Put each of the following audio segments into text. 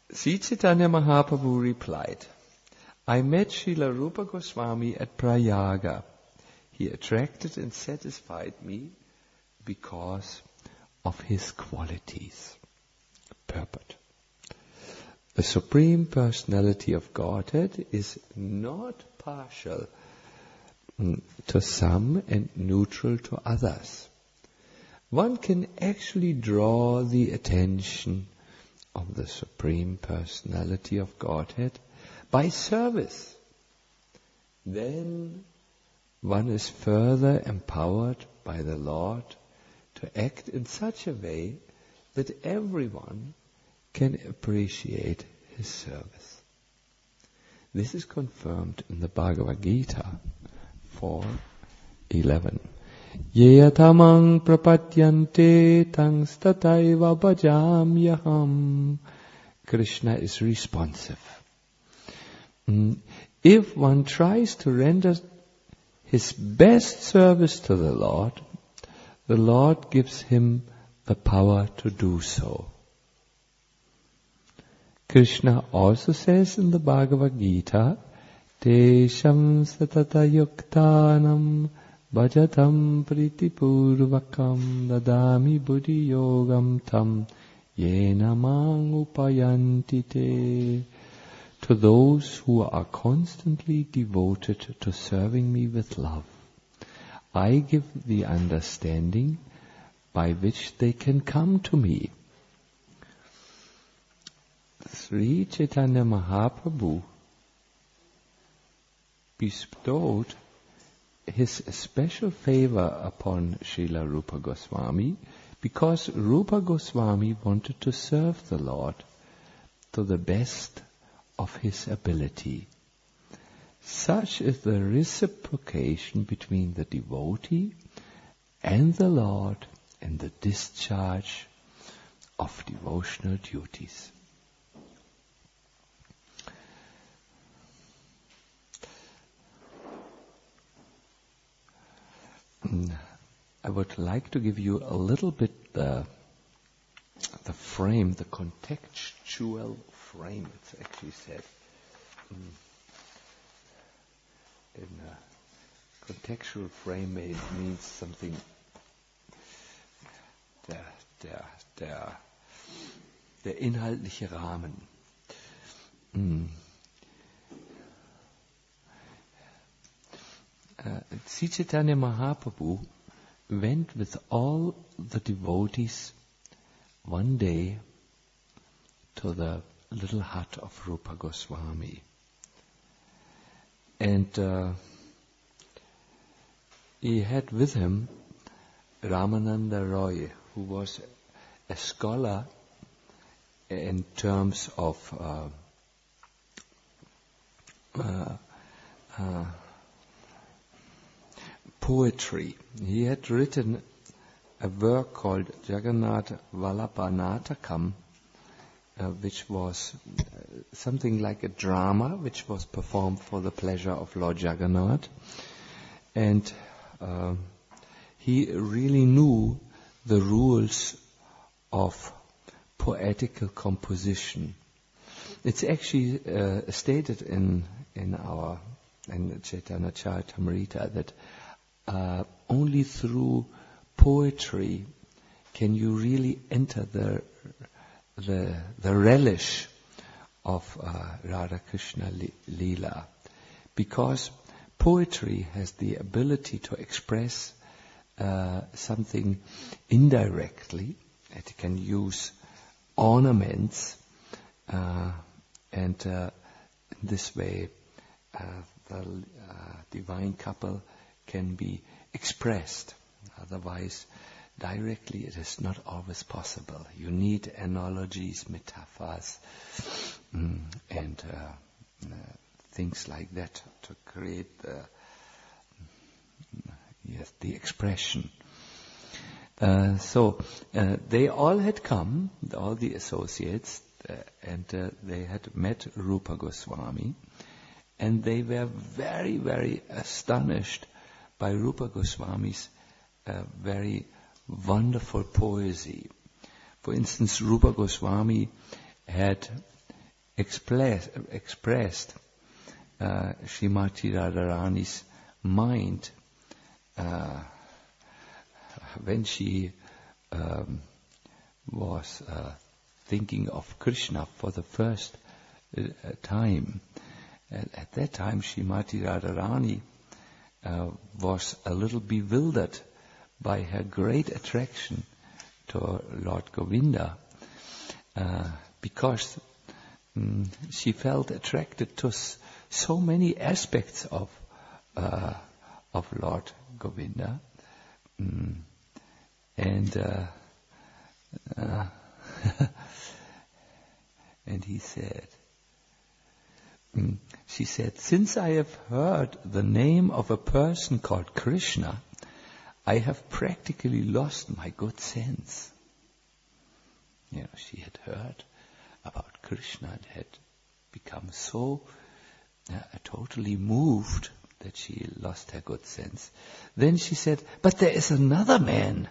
Sri Chaitanya Mahaprabhu replied, I met Srila Rupa Goswami at Prayaga. He attracted and satisfied me because of his qualities. Purport. The Supreme Personality of Godhead is not partial to some and neutral to others. One can actually draw the attention of the Supreme Personality of Godhead by service. Then one is further empowered by the Lord to act in such a way that everyone can appreciate his service. This is confirmed in the Bhagavad Gita 4:11. Yeyatamang prapadyante tang stataiva bhajamyaham. Krishna is responsive. If one tries to render his best service to the Lord gives him the power to do so. Krishna also says in the Bhagavad Gita, Tesham satata yuktanam bhajatam pritipurvakam dadami buddhi yogam tam yena mang upayanti te. To those who are constantly devoted to serving me with love, I give the understanding by which they can come to me. Sri Chaitanya Mahaprabhu bestowed his special favor upon Srila Rupa Goswami because Rupa Goswami wanted to serve the Lord to the best of his ability. Such is the reciprocation between the devotee and the Lord in the discharge of devotional duties. I would like to give you a little bit the frame, the contextual frame, it's actually said. In contextual frame means something, der inhaltliche Rahmen. Sri Chaitanya Mahaprabhu went with all the devotees one day to the little hut of Rupa Goswami. And he had with him Ramananda Roy, who was a scholar in terms of poetry. He had written a work called Jagannath Vallabhanatakam, which was something like a drama which was performed for the pleasure of Lord Jagannath. And he really knew the rules of poetical composition. It's actually stated in Chaitanya Charitamrita that only through poetry can you really enter the relish of Radha Krishna Leela, because poetry has the ability to express something indirectly. It can use ornaments, and in this way the divine couple can be expressed. Otherwise, directly it is not always possible. You need analogies, metaphors, and things like that to create the expression. So they all had come, all the associates, and they had met Rupa Goswami, and they were very, very astonished by Rupa Goswami's very wonderful poesy. For instance, Rupa Goswami had expressed Srimati Radharani's mind when she was thinking of Krishna for the first time. And at that time, Srimati Radharani was a little bewildered by her great attraction to Lord Govinda, because she felt attracted to so many aspects of Lord Govinda, and he said, she said, since I have heard the name of a person called Krishna, I have practically lost my good sense. You know, she had heard about Krishna and had become so totally moved that she lost her good sense. Then she said, but there is another man.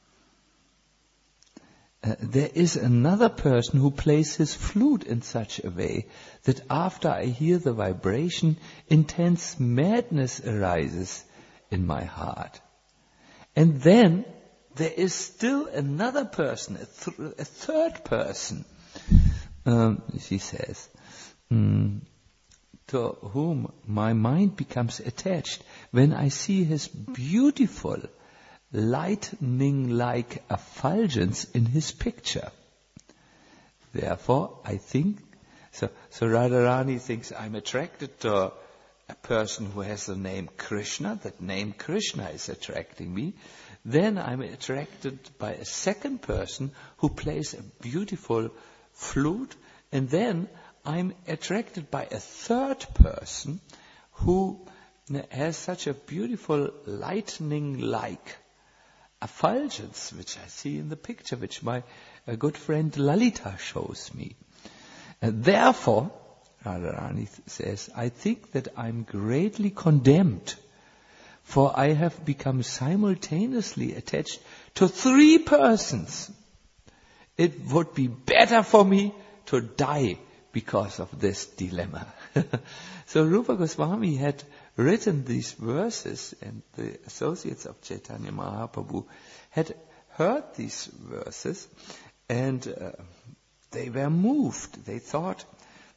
There is another person who plays his flute in such a way that after I hear the vibration, intense madness arises in my heart. And then there is still another person, a third person, she says, to whom my mind becomes attached when I see his beautiful, lightning-like effulgence in his picture. Therefore, I think, so Radharani thinks I'm attracted to a person who has the name Krishna. That name Krishna is attracting me. Then I'm attracted by a second person who plays a beautiful flute. And then I'm attracted by a third person who has such a beautiful lightning-like effulgence, which I see in the picture, which my good friend Lalita shows me. And therefore, Radharani says, I think that I'm greatly condemned, for I have become simultaneously attached to 3 persons. It would be better for me to die because of this dilemma. So Rupa Goswami had written these verses, and the associates of Chaitanya Mahaprabhu had heard these verses, and they were moved. They thought,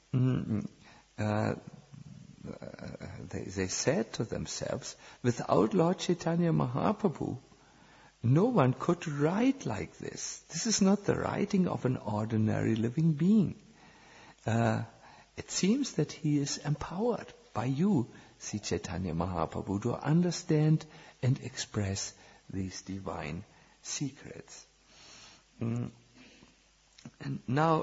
they said to themselves, without Lord Chaitanya Mahaprabhu, no one could write like this. This is not the writing of an ordinary living being. It seems that he is empowered by you, Sri Chaitanya Mahaprabhu, to understand and express these divine secrets. And now,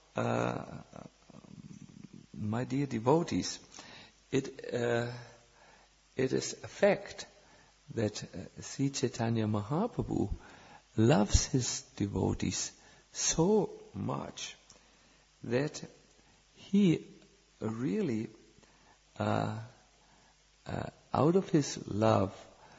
my dear devotees, it is a fact that Sri Chaitanya Mahaprabhu loves his devotees so much that he really, out of his love,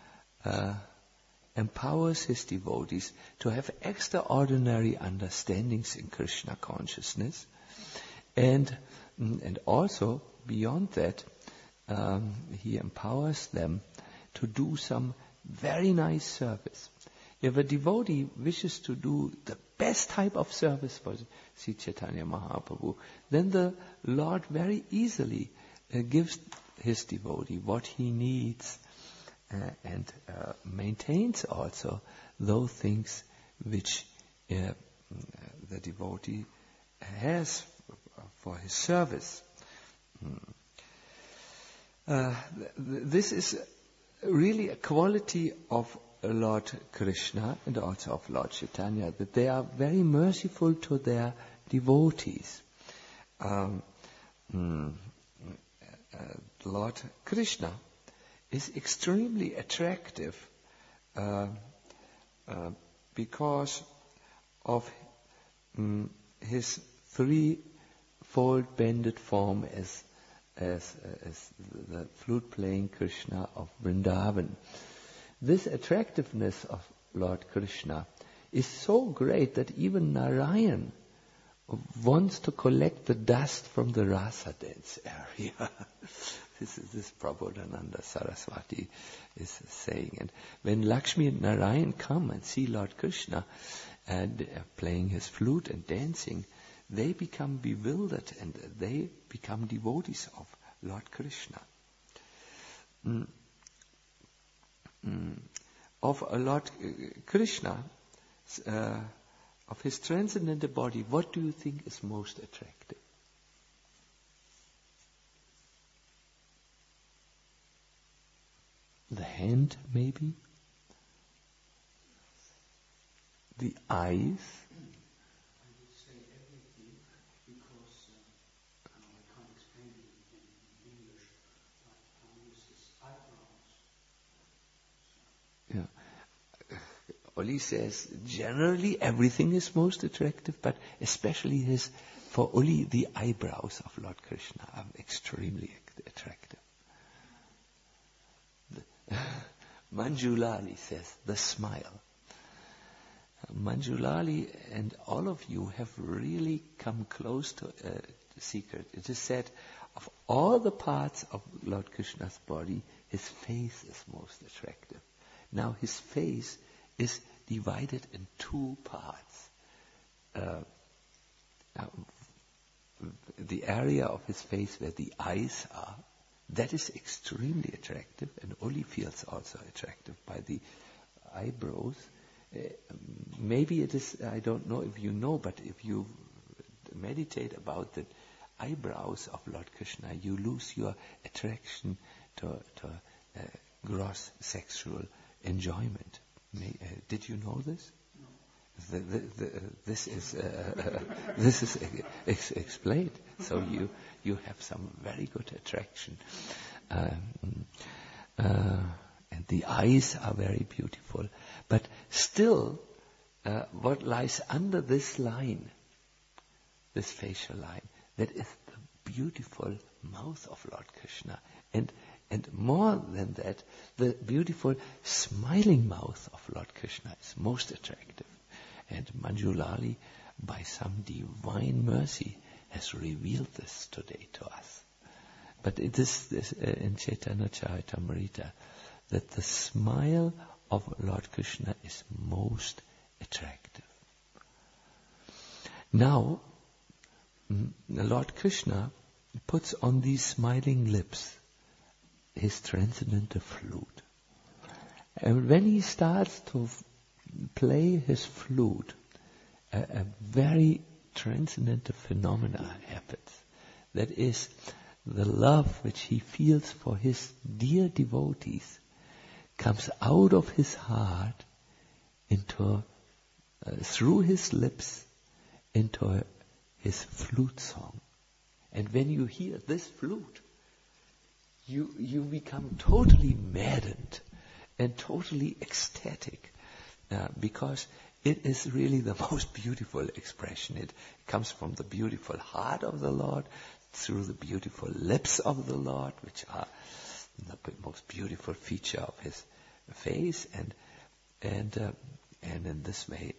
empowers his devotees to have extraordinary understandings in Krishna consciousness, and also beyond that, he empowers them to do some very nice service. If a devotee wishes to do the best type of service for Sri Chaitanya Mahaprabhu, then the Lord very easily gives his devotee what he needs, and maintains also those things which the devotee has for his service. This is really a quality of Lord Krishna and also of Lord Chaitanya, that they are very merciful to their devotees. Lord Krishna is extremely attractive because of his 3-fold bended form as the flute-playing Krishna of Vrindavan. This attractiveness of Lord Krishna is so great that even Narayan, wants to collect the dust from the rasa dance area. This Prabodhananda Saraswati is saying. And when Lakshmi and Narayan come and see Lord Krishna and playing his flute and dancing, they become bewildered and they become devotees of Lord Krishna. Of Lord Krishna, of his transcendental body, what do you think is most attractive? The hand, maybe? The eyes? I would say everything, because I can't explain it in English, but I use his eyebrows. Yeah. Oli says generally everything is most attractive, but especially for Oli, the eyebrows of Lord Krishna are extremely attractive. Manjulali says, the smile. Manjulali and all of you have really come close to a secret. It is said, of all the parts of Lord Krishna's body, his face is most attractive. Now his face is divided in two parts. The area of his face where the eyes are, that is extremely attractive, and Oli feels also attractive by the eyebrows. Maybe it is, I don't know if you know, but if you meditate about the eyebrows of Lord Krishna, you lose your attraction to gross sexual enjoyment. Did you know this? No. This is explained. So you have some very good attraction, and the eyes are very beautiful. But still, what lies under this line, this facial line, that is the beautiful mouth of Lord Krishna, and more than that, the beautiful smiling mouth of Lord Krishna is most attractive. And Manjulali, by some divine mercy, has revealed this today to us. But it is this, in Chaitanya Charitamrita, that the smile of Lord Krishna is most attractive. Now, Lord Krishna puts on these smiling lips his transcendental flute. And when he starts to play his flute, a very transcendental phenomena happens. That is, the love which he feels for his dear devotees comes out of his heart into, through his lips, into his flute song. And when you hear this flute, you become totally maddened and totally ecstatic, because it is really the most beautiful expression. It comes from the beautiful heart of the Lord, through the beautiful lips of the Lord, which are the most beautiful feature of his face, and in this way,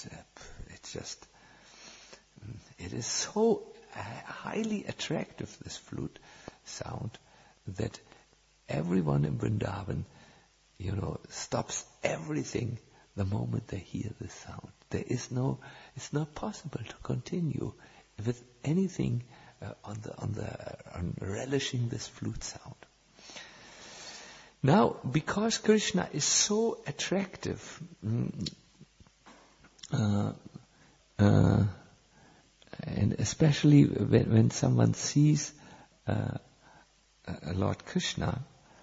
it is so highly attractive, this flute sound, that everyone in Vrindavan, stops everything the moment they hear this sound. It's not possible to continue with anything on relishing this flute sound. Now, because Krishna is so attractive, and especially when someone sees Lord Krishna,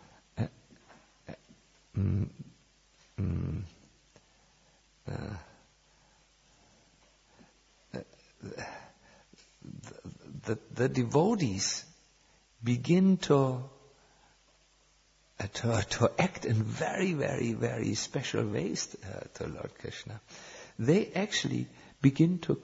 the devotees begin to act in very, very, very special ways to Lord Krishna. They actually begin to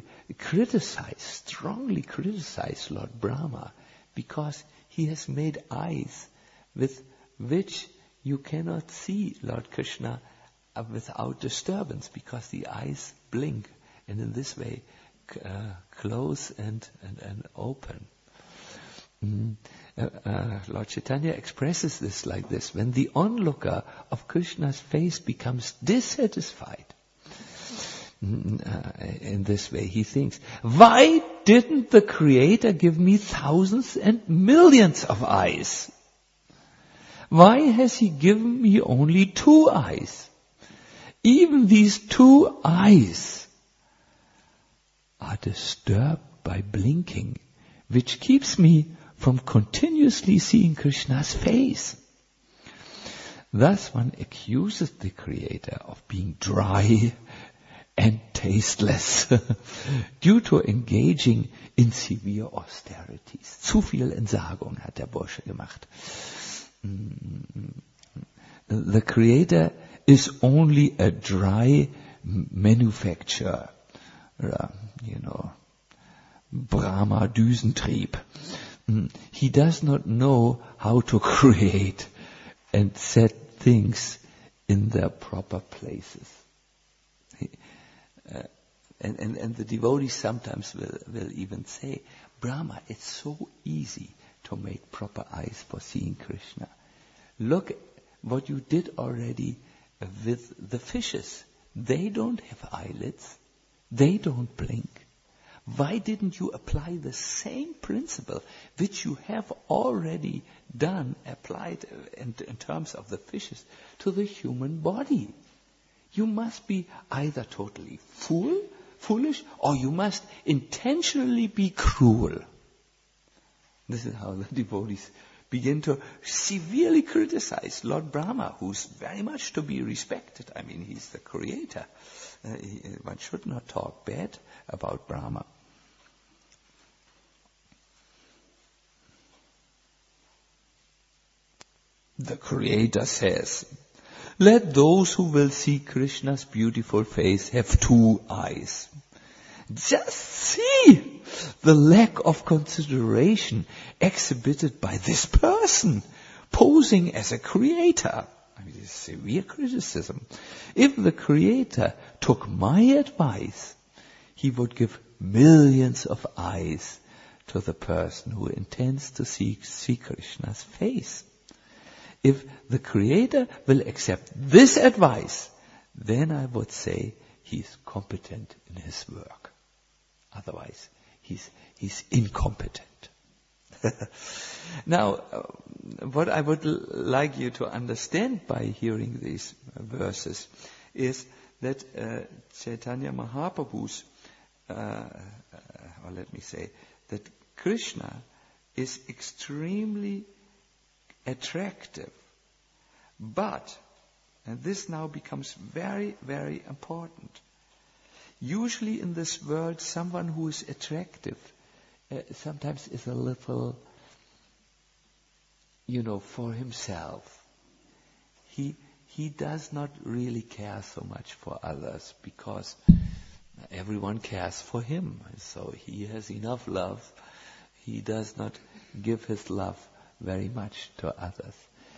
strongly criticize Lord Brahma, because he has made eyes with which you cannot see Lord Krishna without disturbance, because the eyes blink, and in this way close and open. Lord Chaitanya expresses this like this: when the onlooker of Krishna's face becomes dissatisfied, in this way he thinks, why didn't the Creator give me thousands and millions of eyes? Why has he given me only 2 eyes? Even these 2 eyes are disturbed by blinking, which keeps me from continuously seeing Krishna's face. Thus one accuses the Creator of being dry and tasteless due to engaging in severe austerities. Zu viel Entsagung hat der Bursche gemacht. The Creator is only a dry manufacturer, Brahma Düsentrieb. He does not know how to create and set things in their proper places. And the devotees sometimes will even say, Brahma, it's so easy to make proper eyes for seeing Krishna. Look what you did already with the fishes. They don't have eyelids. They don't blink. Why didn't you apply the same principle which you have already done, applied in terms of the fishes, to the human body? You must be either totally foolish, or you must intentionally be cruel. This is how the devotees begin to severely criticize Lord Brahma, who's very much to be respected. I mean, he's the Creator. One should not talk bad about Brahma. The Creator says, let those who will see Krishna's beautiful face have 2 eyes. Just see the lack of consideration exhibited by this person, posing as a Creator. I mean, this is severe criticism. If the Creator took my advice, he would give millions of eyes to the person who intends to see Krishna's face. If the Creator will accept this advice, then I would say he's competent in his work. Otherwise, he's incompetent. Now, what I would like you to understand by hearing these verses is that Chaitanya Mahaprabhu's, or let me say, that Krishna is extremely attractive. But, and this now becomes very, very important, usually in this world someone who is attractive sometimes is a little, for himself. He does not really care so much for others because everyone cares for him. So he has enough love. He does not give his love very much to others.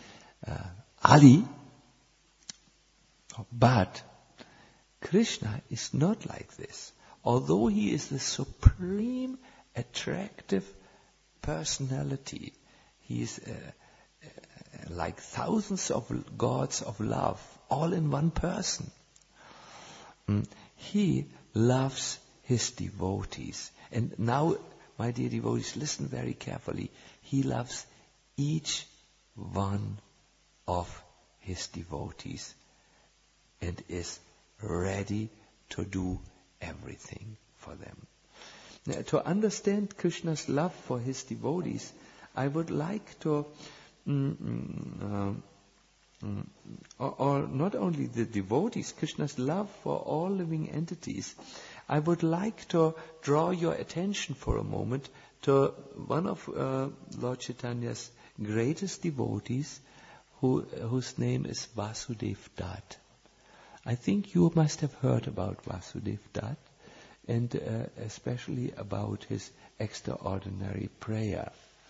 But Krishna is not like this. Although he is the supreme attractive personality, he is like thousands of gods of love, all in one person. He loves his devotees. And now, my dear devotees, listen very carefully. He loves each one of his devotees and is ready to do everything for them. Now, to understand Krishna's love for his devotees, I would like to, or not only the devotees, Krishna's love for all living entities, I would like to draw your attention for a moment to one of Lord Chaitanya's greatest devotees, whose name is Vasudev Dutt. I think you must have heard about Vasudev Dutt, and especially about his extraordinary prayer.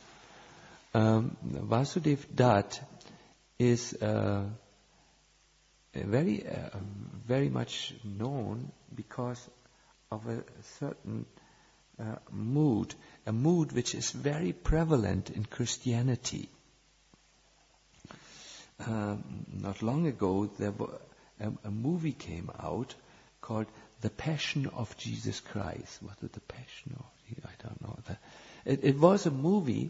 Vasudev Dutt is very much known because certain mood, a mood which is very prevalent in Christianity. Not long ago, a movie came out called The Passion of Jesus Christ. Was it The Passion of? I don't know. It was a movie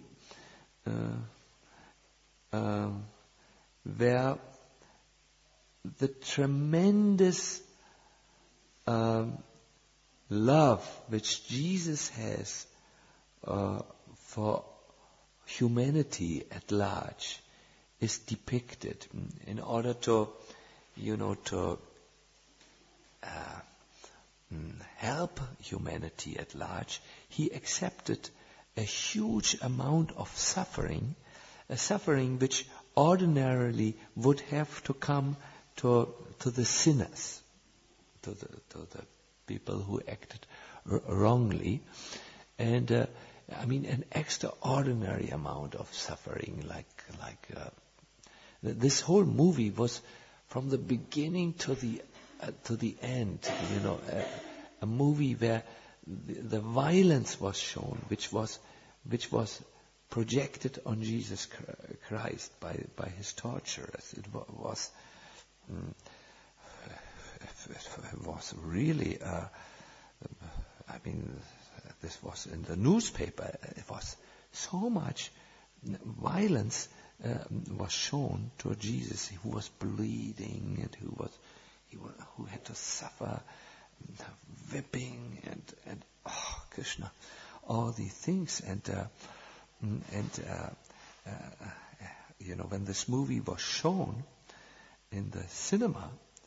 where the tremendous love which Jesus has for humanity at large is depicted in order to, help humanity at large. He accepted a huge amount of suffering, a suffering which ordinarily would have to come to the sinners, to the people who acted wrongly, and an extraordinary amount of suffering. This whole movie was from the beginning to the end. A movie where the violence was shown, which was projected on Jesus Christ by his torturers. It was really. This was in the newspaper. It was so much violence was shown to Jesus, who was bleeding and who had to suffer whipping and Krishna, all these things. When this movie was shown in the cinema,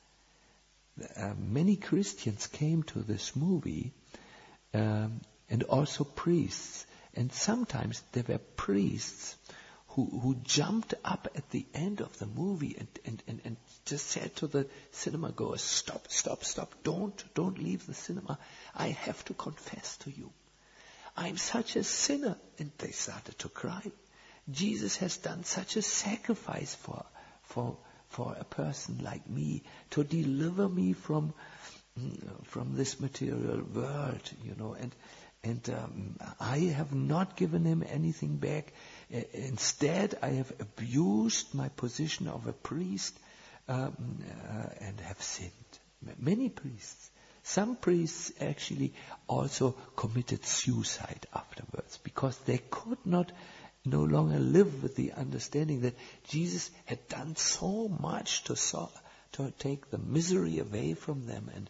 many Christians came to this movie, and also priests. And sometimes there were priests who jumped up at the end of the movie and just said to the cinema goers, stop, don't leave the cinema. I have to confess to you. I'm such a sinner. And they started to cry. Jesus has done such a sacrifice for a person like me, to deliver me from this material world, and I have not given him anything back. Instead, I have abused my position of a priest and have sinned. Many priests. Some priests actually also committed suicide afterwards because they could no longer live with the understanding that Jesus had done so much to take the misery away from them and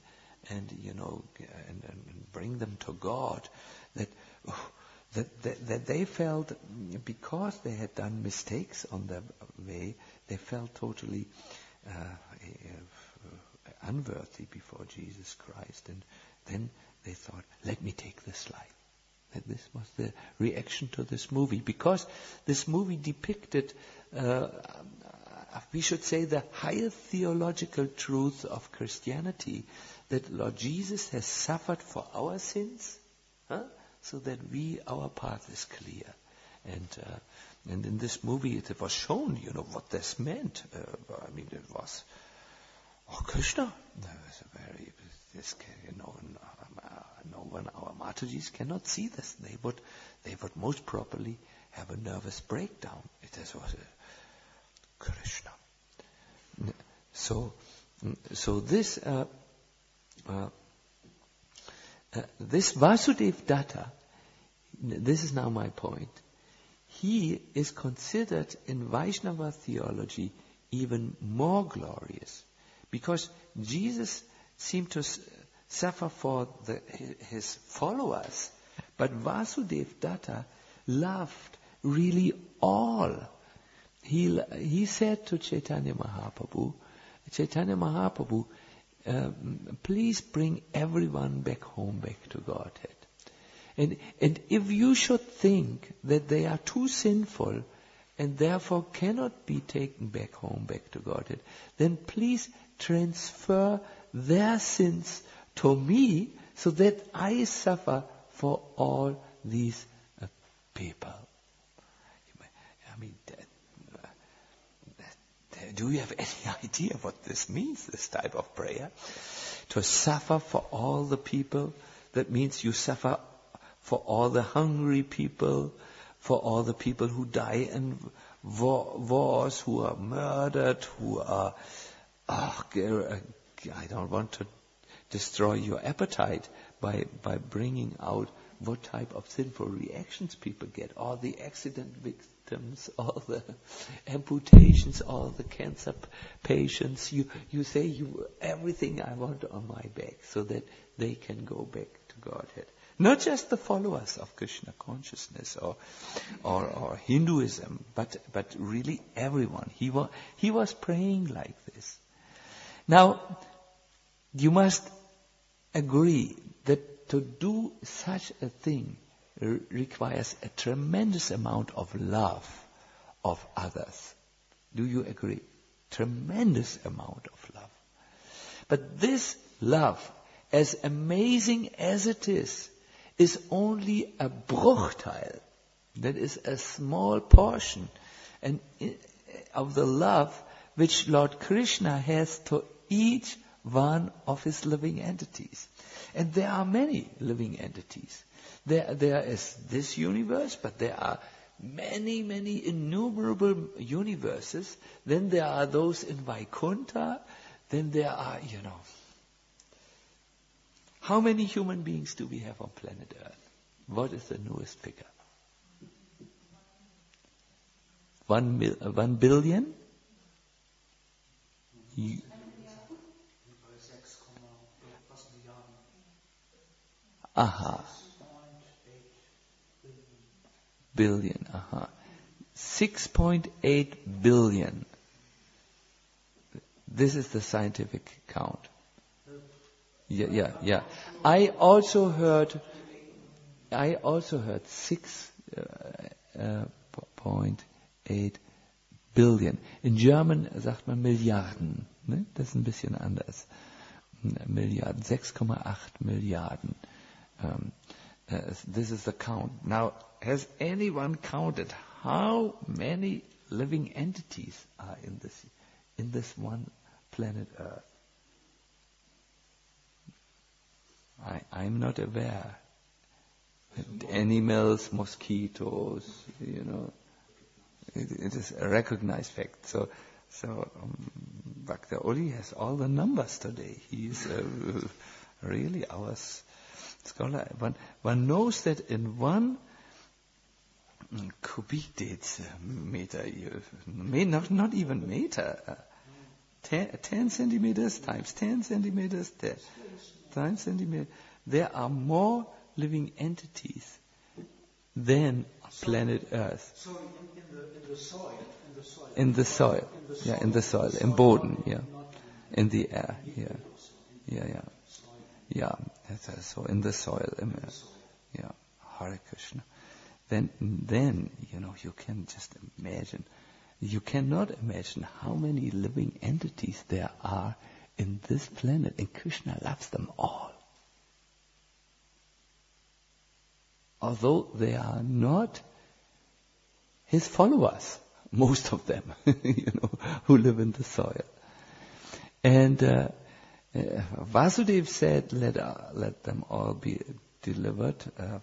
bring them to God, that they felt, because they had done mistakes on their way, they felt totally unworthy before Jesus Christ. And then they thought, let me take this life. And this was the reaction to this movie, because this movie depicted, we should say, the higher theological truth of Christianity, that Lord Jesus has suffered for our sins, so that our path is clear. And in this movie it was shown, what this meant. It was, Krishna, when our Matajis cannot see this, they would most probably have a nervous breakdown. It was Krishna. So this Vasudev Datta, this is now my point, he is considered in Vaishnava theology even more glorious, because Jesus seemed to suffer for his followers, but Vasudev Datta loved really all. He said to Chaitanya Mahaprabhu, please bring everyone back home, back to Godhead. And if you should think that they are too sinful and therefore cannot be taken back home, back to Godhead, then please transfer their sins to me so that I suffer for all these people. Do you have any idea what this means, this type of prayer? To suffer for all the people That means you suffer for all the hungry people, for all the people who die in wars, who are murdered, who are... I don't want to destroy your appetite by bringing out what type of sinful reactions people get. All the accident victims, all the amputations, all the cancer patients. You say everything I want on my back so that they can go back to Godhead. Not just the followers of Krishna consciousness or Hinduism, but really everyone. He was praying like this. Now, you must agree that to do such a thing requires a tremendous amount of love of others. Do you agree? Tremendous amount of love. But this love, as amazing as it is only a Bruchteil. That is a small portion and of the love which Lord Krishna has to each one of his living entities. And there are many living entities. There is this universe, but there are many, many innumerable universes. Then there are those in Vaikuntha. Then there are, How many human beings do we have on planet Earth? What is the newest figure? 1 billion? Aha. Billion, aha. 6.8 billion. This is the scientific count. Yeah. I also heard 6.8 billion. In German sagt man Milliarden. Ne? Das ist ein bisschen anders. Milliarden, 6,8 Milliarden. This is the count. Now, has anyone counted how many living entities are in this one planet Earth? I'm not aware. Animals, mosquitoes, it is a recognized fact. So Bhakta Uli has all the numbers today. He is really our scholar. One knows that in 1 cubic meter, not even meter, 10 centimeters times 10 centimeters times centimeters, there are more living entities than planet Earth. So in the soil. In the soil. Yeah, in the soil. Im Boden, yeah. In the air, yeah. Yeah. So in the soil. Yeah. Hare Krishna. Then you can just imagine. You cannot imagine how many living entities there are in this planet, and Krishna loves them all. Although they are not his followers, most of them, who live in the soil. And Vasudev said, let them all be delivered from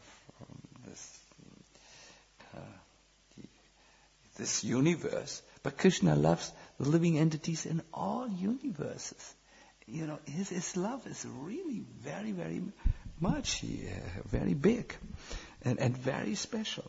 this universe. But Krishna loves the living entities in all universes. His love is really very, very much, very big and very special.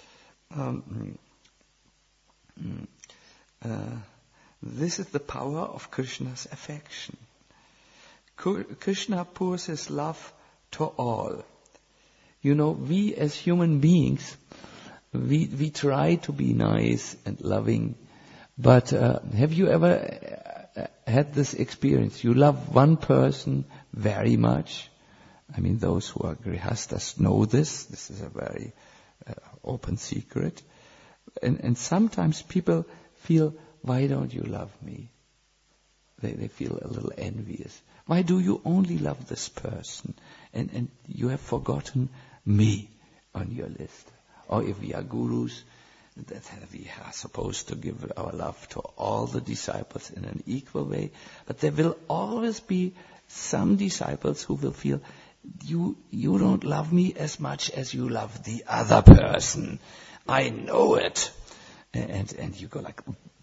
This is the power of Krishna's affection. Krishna pours his love to all. We as human beings, we try to be nice and loving, but have you ever had this experience? You love one person very much. I mean, those who are grihastas know this. This is a very open secret. And sometimes people feel, why don't you love me? They feel a little envious. Why do you only love this person? And you have forgotten me on your list. Or if we are gurus, that we are supposed to give our love to all the disciples in an equal way. But there will always be some disciples who will feel, you don't love me as much as you love the other person. I know it. And you go like,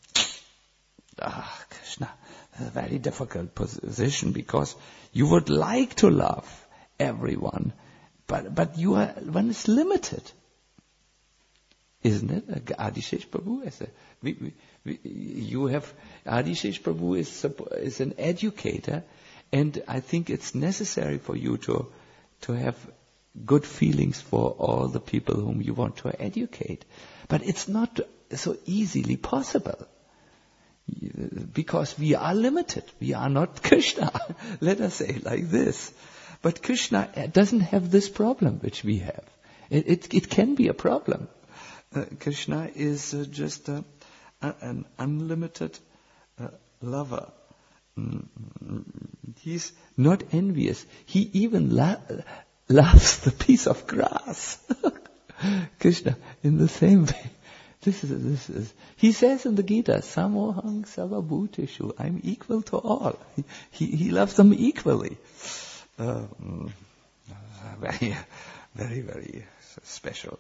Krishna, a very difficult position, because you would like to love everyone, but one is limited. Isn't it? Adishesh Prabhu Adishesh Prabhu is an educator, and I think it's necessary for you to have good feelings for all the people whom you want to educate. But it's not so easily possible, because we are limited. We are not Krishna. Let us say like this. But Krishna doesn't have this problem which we have. It can be a problem. Krishna is just an unlimited lover. He's not envious. He even loves the piece of grass. Krishna, in the same way. This is. He says in the Gita, Samohang Sarvabhuteshu, I'm equal to all. He loves them equally. Very, very, very special.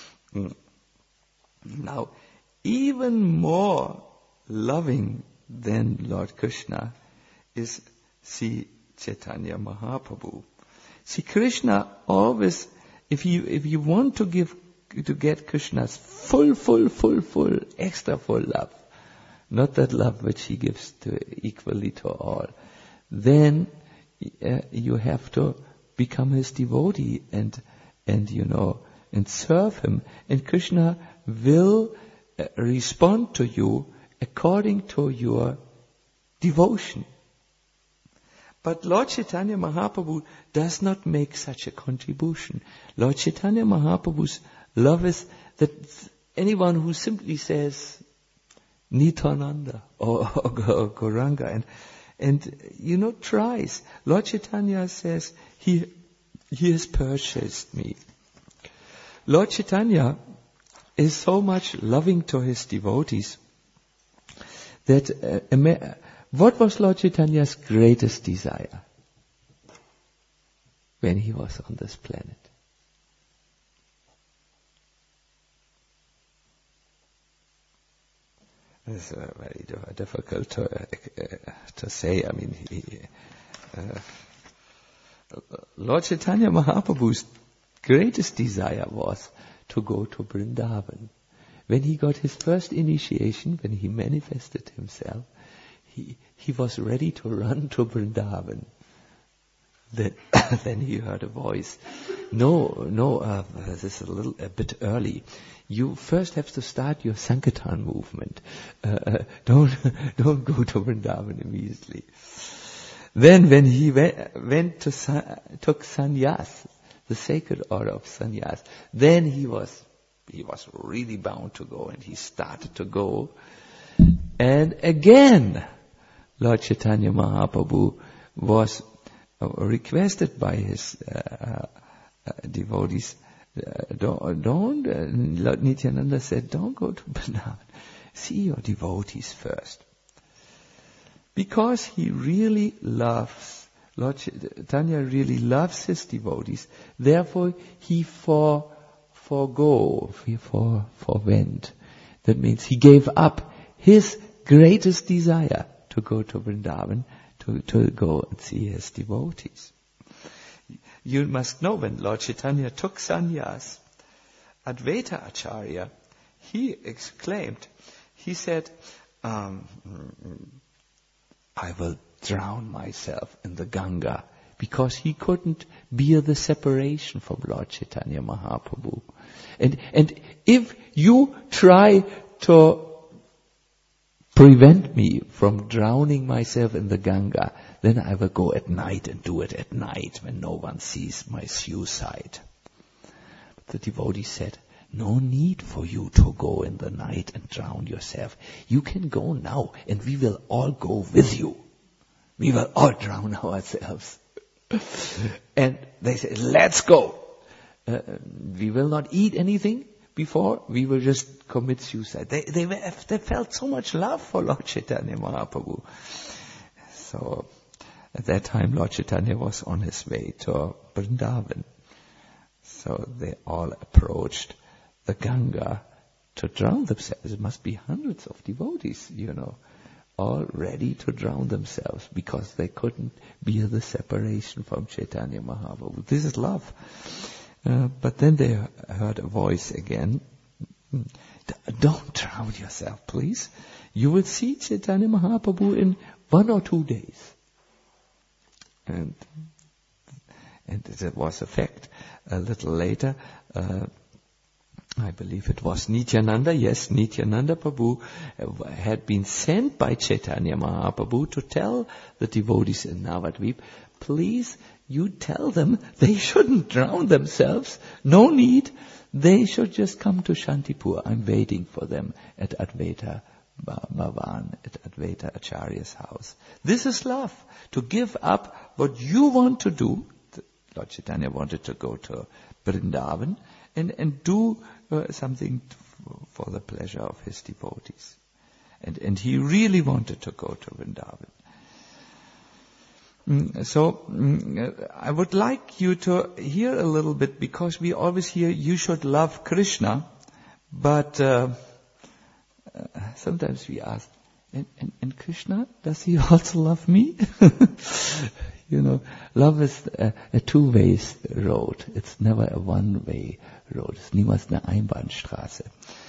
Now, even more loving than Lord Krishna is Sri Chaitanya Mahaprabhu. See, Krishna always, if you want to get Krishna's full, extra full love, not that love which he gives equally to all, then you have to become his devotee and serve him. And Krishna will respond to you according to your devotion. But Lord Chaitanya Mahaprabhu does not make such a contribution. Lord Chaitanya Mahaprabhu's love is that anyone who simply says Nityananda or Gauranga and tries. Lord Chaitanya says he has purchased me. Lord Chaitanya is so much loving to his devotees that what was Lord Chaitanya's greatest desire when he was on this planet? It's very difficult to say. I mean, Lord Chaitanya Mahaprabhu's greatest desire was to go to Vrindavan. When he got his first initiation, when he manifested himself, he was ready to run to Vrindavan. Then he heard a voice. No, this is a bit early. You first have to start your Sankirtan movement. Don't go to Vrindavan immediately. Then when he took sannyas, the sacred order of sannyas, then he was really bound to go, and he started to go. And again, Lord Chaitanya Mahaprabhu was requested by his devotees, Lord Nityananda said, don't go to Vrindavan. See your devotees first. Because he really loves, Lord Chaitanya really loves his devotees, therefore he forwent. That means he gave up his greatest desire to go to Vrindavan, to go and see his devotees. You must know, when Lord Chaitanya took sannyas, Advaita Acharya, he exclaimed, he said, I will drown myself in the Ganga, because he couldn't bear the separation from Lord Chaitanya Mahaprabhu. And if you try to prevent me from drowning myself in the Ganga, then I will go at night and do it at night when no one sees my suicide. But the devotee said, no need for you to go in the night and drown yourself. You can go now, and we will all go with you. We will all drown ourselves. And they said, let's go. We will not eat anything before, we will just commit suicide. They felt so much love for Lord Chaitanya Mahaprabhu. So At that time, Lord Chaitanya was on his way to Vrindavan. So they all approached the Ganga to drown themselves. It must be hundreds of devotees, all ready to drown themselves because they couldn't bear the separation from Chaitanya Mahaprabhu. This is love. But then they heard a voice again. Don't drown yourself, please. You will see Chaitanya Mahaprabhu in 1 or 2 days. And it was a fact. A little later, I believe it was Nityananda. Yes, Nityananda Prabhu had been sent by Chaitanya Mahaprabhu to tell the devotees in Navadvip, please, you tell them they shouldn't drown themselves. No need. They should just come to Shantipur. I'm waiting for them at Advaita Bhavan, at Advaita Acharya's house. This is love. To give up what you want to do. Lord Chaitanya wanted to go to Vrindavan and do something for the pleasure of his devotees. And he really wanted to go to Vrindavan. So I would like you to hear a little bit, because we always hear you should love Krishna, but sometimes we ask, and Krishna, does he also love me? Love is a two-way road. It's never a one-way road. It's niemals eine Einbahnstraße.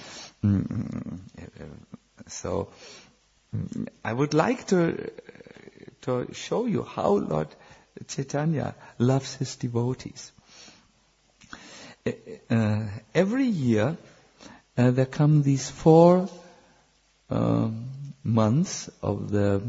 So I would like to show you how Lord Chaitanya loves his devotees. Every year there come these 4 months of the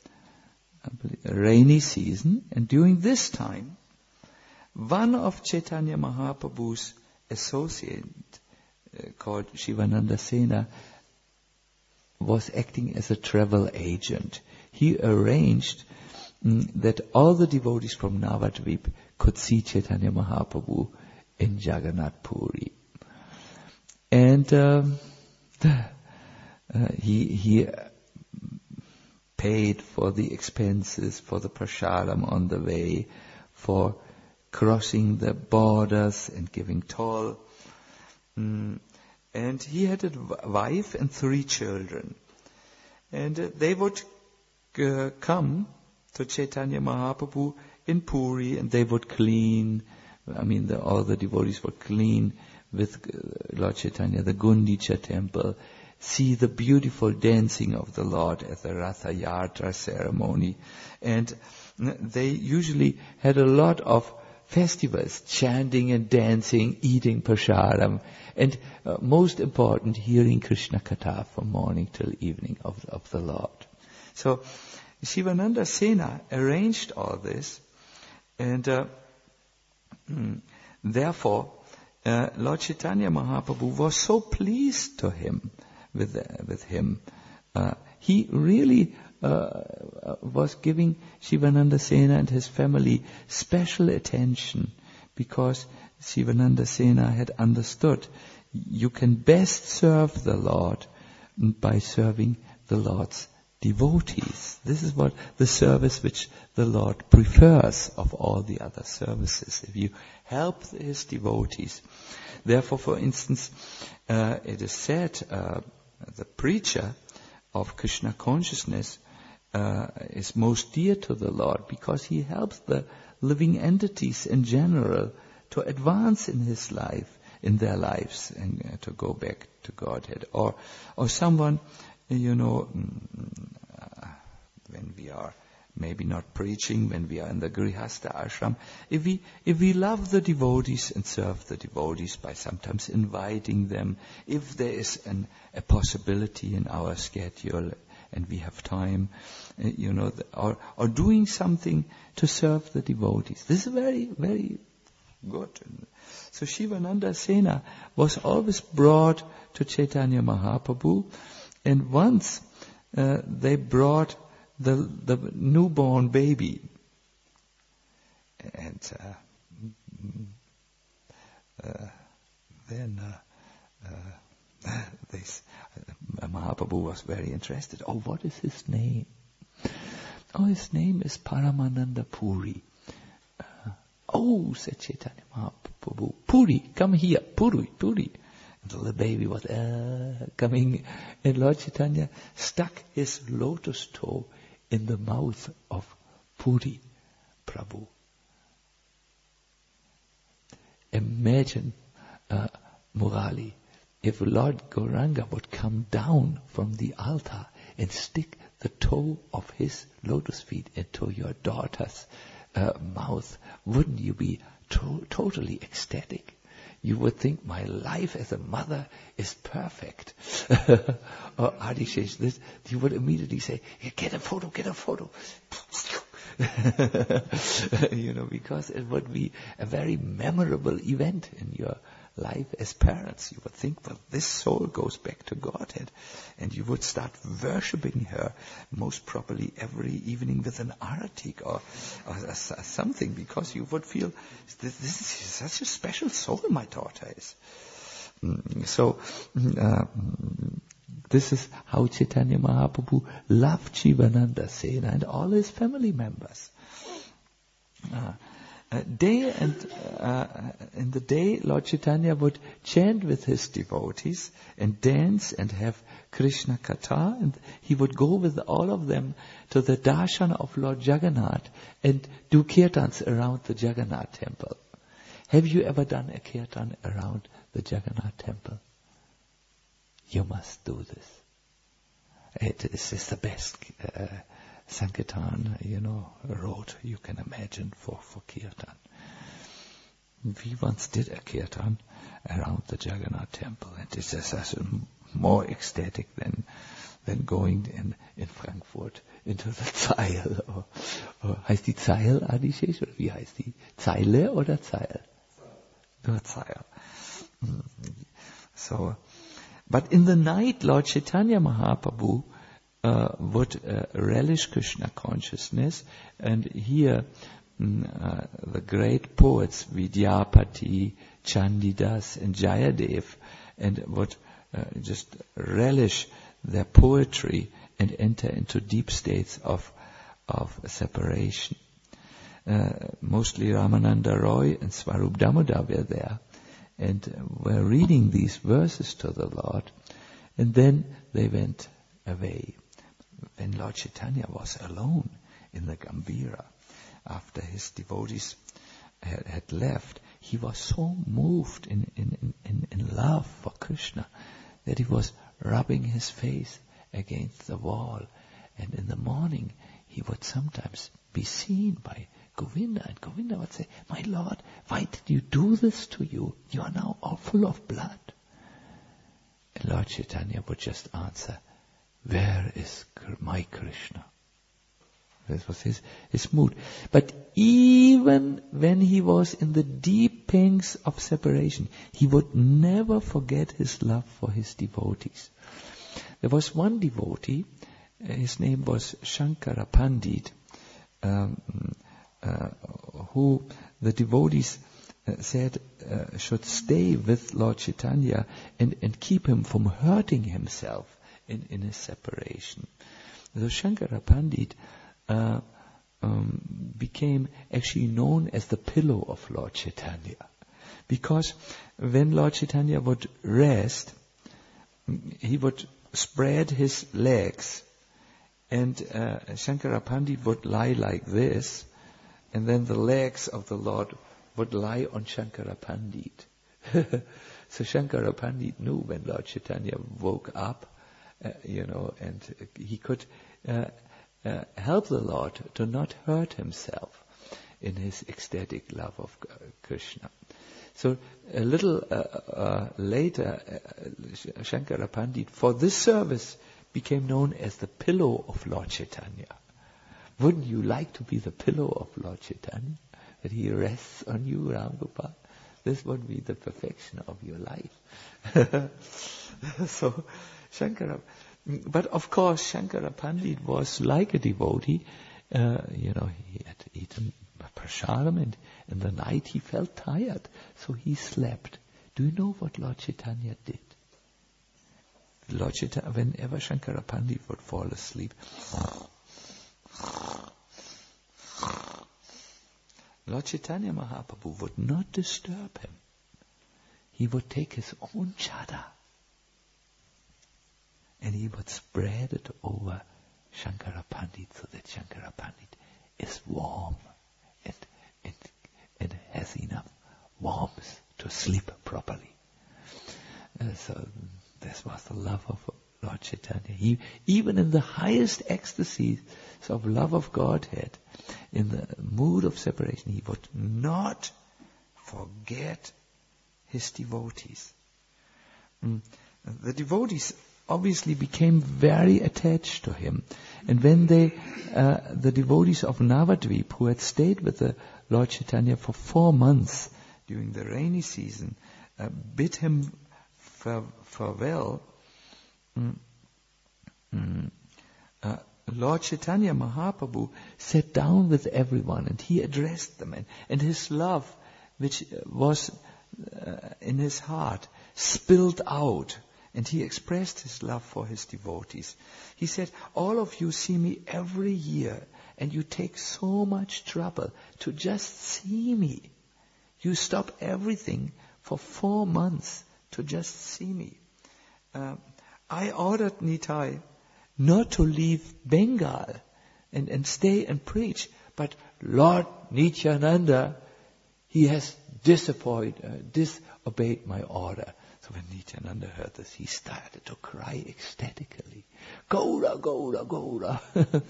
rainy season, and during this time, one of Chaitanya Mahaprabhu's associates, called Shivananda Sena, was acting as a travel agent. He arranged that all the devotees from Navadvip could see Chaitanya Mahaprabhu in Jagannath Puri. And he paid for the expenses, for the prasadam on the way, for crossing the borders and giving toll. And he had a wife and 3 children. And they would come to Chaitanya Mahaprabhu in Puri, and they would clean. All the devotees would clean with Lord Chaitanya the Gundicha temple, see the beautiful dancing of the Lord at the Ratha Yatra ceremony. And they usually had a lot of festivals, chanting and dancing, eating prasadam, and most important, hearing Krishna Katha from morning till evening of the Lord. So Shivananda Sena arranged all this, and therefore Lord Chaitanya Mahaprabhu was so pleased with him. He really was giving Shivananda Sena and his family special attention, because Shivananda Sena had understood you can best serve the Lord by serving the Lord's devotees. This is what the service which the Lord prefers of all the other services, if you help his devotees. Therefore, for instance, it is said the preacher of Krishna consciousness is most dear to the Lord, because he helps the living entities in general to advance in his life, in their lives, and to go back to Godhead. Or someone, when we are maybe not preaching, when we are in the Grihastha ashram, if we love the devotees and serve the devotees by sometimes inviting them, if there is a possibility in our schedule and we have time, or doing something to serve the devotees. This is very, very good. So Shivananda Sena was always brought to Chaitanya Mahaprabhu, and once they brought the newborn baby, and then Mahaprabhu was very interested. Oh, what is his name? Oh, his name is Paramananda Puri. Said Chaitanya Mahaprabhu, Puri, come here, Puri. And the baby was coming, and Lord Chaitanya stuck his lotus toe in the mouth of Puri Prabhu. Imagine, Murali, if Lord Gauranga would come down from the altar and stick the toe of his lotus feet into your daughter's mouth, wouldn't you be totally ecstatic? You would think, my life as a mother is perfect. Or Adishesh, this, you would immediately say, get a photo. Because it would be a very memorable event in your life as parents. You would think, well, this soul goes back to Godhead. And you would start worshipping her most probably every evening with an aratik or something, because you would feel, this is such a special soul my daughter is. This is how Chaitanya Mahaprabhu loved Jivananda Sena and all his family members. In the day, Lord Chaitanya would chant with his devotees and dance and have Krishna Katha, and he would go with all of them to the darshan of Lord Jagannath and do kirtans around the Jagannath temple. Have you ever done a kirtan around the Jagannath temple? You must do this. It is the best Sankirtan, road you can imagine for Kirtan. We once did a Kirtan around the Jagannath temple, and it is more ecstatic than going in Frankfurt into the Zeil. Or heißt die Zeil, Adishesh? Oder wie heißt die? Zeile oder Zeil? Nur Zeil. But in the night, Lord Chaitanya Mahaprabhu would relish Krishna consciousness, and here the great poets Vidyapati, Chandidas and Jayadev, and would just relish their poetry and enter into deep states of separation. Mostly Ramananda Roy and Swarup Damodar were there, and were reading these verses to the Lord, and then they went away. When Lord Chaitanya was alone in the Gambhira, after his devotees had left, he was so moved in love for Krishna that he was rubbing his face against the wall, and in the morning he would sometimes be seen by Govinda, and Govinda would say, "My Lord, why did you do this to you? You are now all full of blood." And Lord Chaitanya would just answer, "Where is my Krishna?" This was his mood. But even when he was in the deep pangs of separation, he would never forget his love for his devotees. There was one devotee, his name was Shankara Pandit, who the devotees said should stay with Lord Chaitanya and keep him from hurting himself in his separation. So Shankara Pandit became actually known as the pillow of Lord Chaitanya, because when Lord Chaitanya would rest, he would spread his legs, and Shankara Pandit would lie like this, and then the legs of the Lord would lie on Shankara Pandit. So Shankara Pandit knew when Lord Chaitanya woke up, and he could help the Lord to not hurt himself in his ecstatic love of Krishna. So a little later, Shankara Pandit, for this service, became known as the pillow of Lord Chaitanya. Wouldn't you like to be the pillow of Lord Chaitanya? That he rests on you, Ram Gopal? This would be the perfection of your life. So, but of course, Shankara Pandit was like a devotee. He had eaten prasadam, and in the night he felt tired, so he slept. Do you know what Lord Chaitanya did? Lord Chaitanya, whenever Shankara Pandit would fall asleep, Lord Chaitanya Mahaprabhu would not disturb him. He would take his own chadar and he would spread it over Shankara Pandit so that Shankara Pandit is warm and has enough warmth to sleep properly. So this was the love of Lord Chaitanya. He, even in the highest ecstasies of love of Godhead, in the mood of separation, he would not forget his devotees. The devotees obviously became very attached to him. And when the devotees of Navadvip, who had stayed with the Lord Chaitanya for 4 months during the rainy season, bid him farewell, Lord Chaitanya Mahaprabhu sat down with everyone and he addressed them, and his love, which was in his heart, spilled out, and he expressed his love for his devotees. He said, all of you see me every year and you take so much trouble to just see me. You stop everything for 4 months to just see me. I ordered Nitai not to leave Bengal and stay and preach, but Lord Nityananda, he has disobeyed my order. So when Nityananda heard this, he started to cry ecstatically. Gaura, Gaura, Gaura.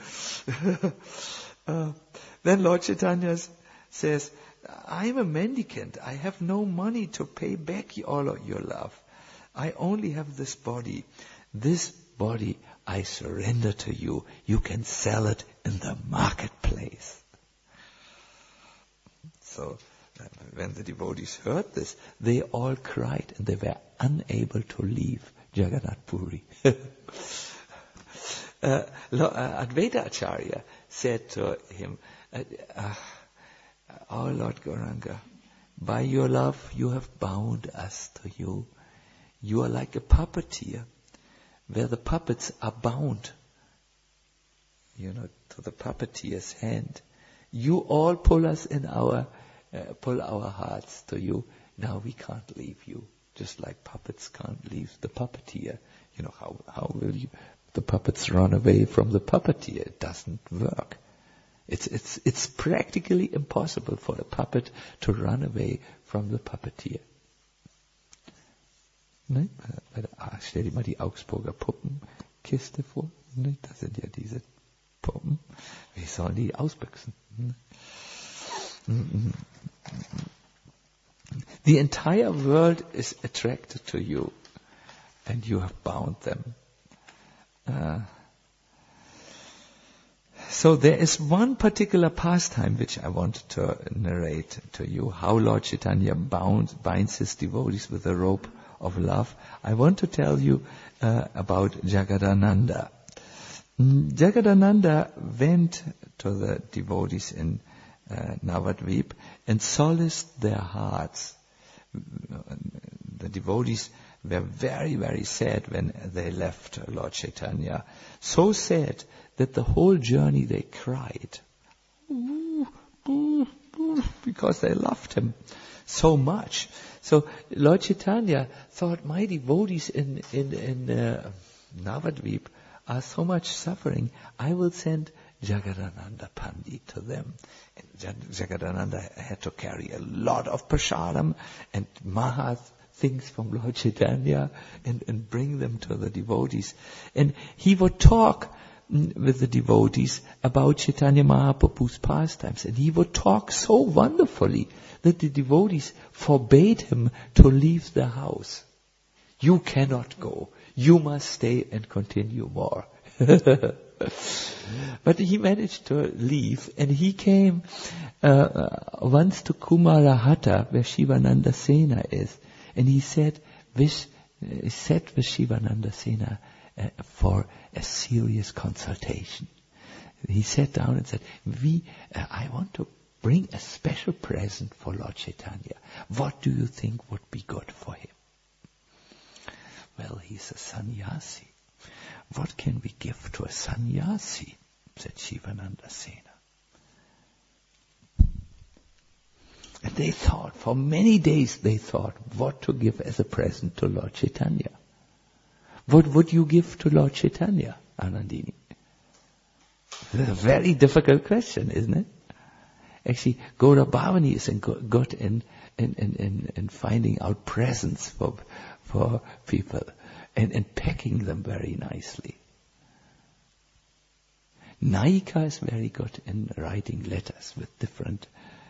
Then Lord Chaitanya says, I'm a mendicant. I have no money to pay back all of your love. I only have this body. This body I surrender to you. You can sell it in the marketplace. So when the devotees heard this, they all cried and they were unable to leave Jagannath Puri. Advaita Acharya said to him, oh Lord Gauranga, by your love you have bound us to you. You are like a puppeteer, where the puppets are bound, to the puppeteer's hand. You all pull us in pull our hearts to you. Now we can't leave you, just like puppets can't leave the puppeteer. How will the puppets run away from the puppeteer? It doesn't work. It's practically impossible for a puppet to run away from the puppeteer. Ne? Stell dir mal die Augsburger Puppenkiste vor. Ne? Das sind ja diese Puppen. Wie sollen die ausbüchsen? Ne? The entire world is attracted to you, and you have bound them. So there is one particular pastime which I want to narrate to you, how Lord Chaitanya binds his devotees with a rope of love. I want to tell you about Jagadananda. Jagadananda went to the devotees in Navadvip and solaced their hearts. The devotees were very, very sad when they left Lord Chaitanya. So sad that the whole journey they cried because they loved him so much. So Lord Chaitanya thought, my devotees in Navadvip are so much suffering. I will send Jagadananda Pandit to them. And Jagadananda had to carry a lot of prasadam and maha things from Lord Chaitanya and bring them to the devotees. And he would talk with the devotees about Chaitanya Mahaprabhu's pastimes. And he would talk so wonderfully that the devotees forbade him to leave the house. You cannot go. You must stay and continue more. But he managed to leave, and he came once to Kumarahata, where Shivananda Sena is, and he sat with Shivananda Sena for a serious consultation. He sat down and said, I want to bring a special present for Lord Chaitanya. What do you think would be good for him? Well, he's a sannyasi. What can we give to a sannyasi? Said Shivananda Sena. they thought, for many days they thought, what to give as a present to Lord Chaitanya. What would you give to Lord Chaitanya, Anandini? It's a very difficult question, isn't it? Actually, Gaura Bhavani is good in finding out presents for people and packing them very nicely. Naika is very good in writing letters with different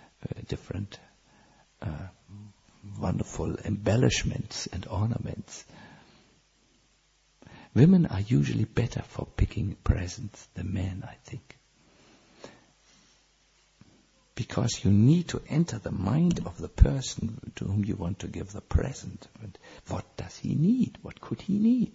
wonderful embellishments and ornaments. Women are usually better for picking presents than men, I think. Because you need to enter the mind of the person to whom you want to give the present. And what does he need? What could he need?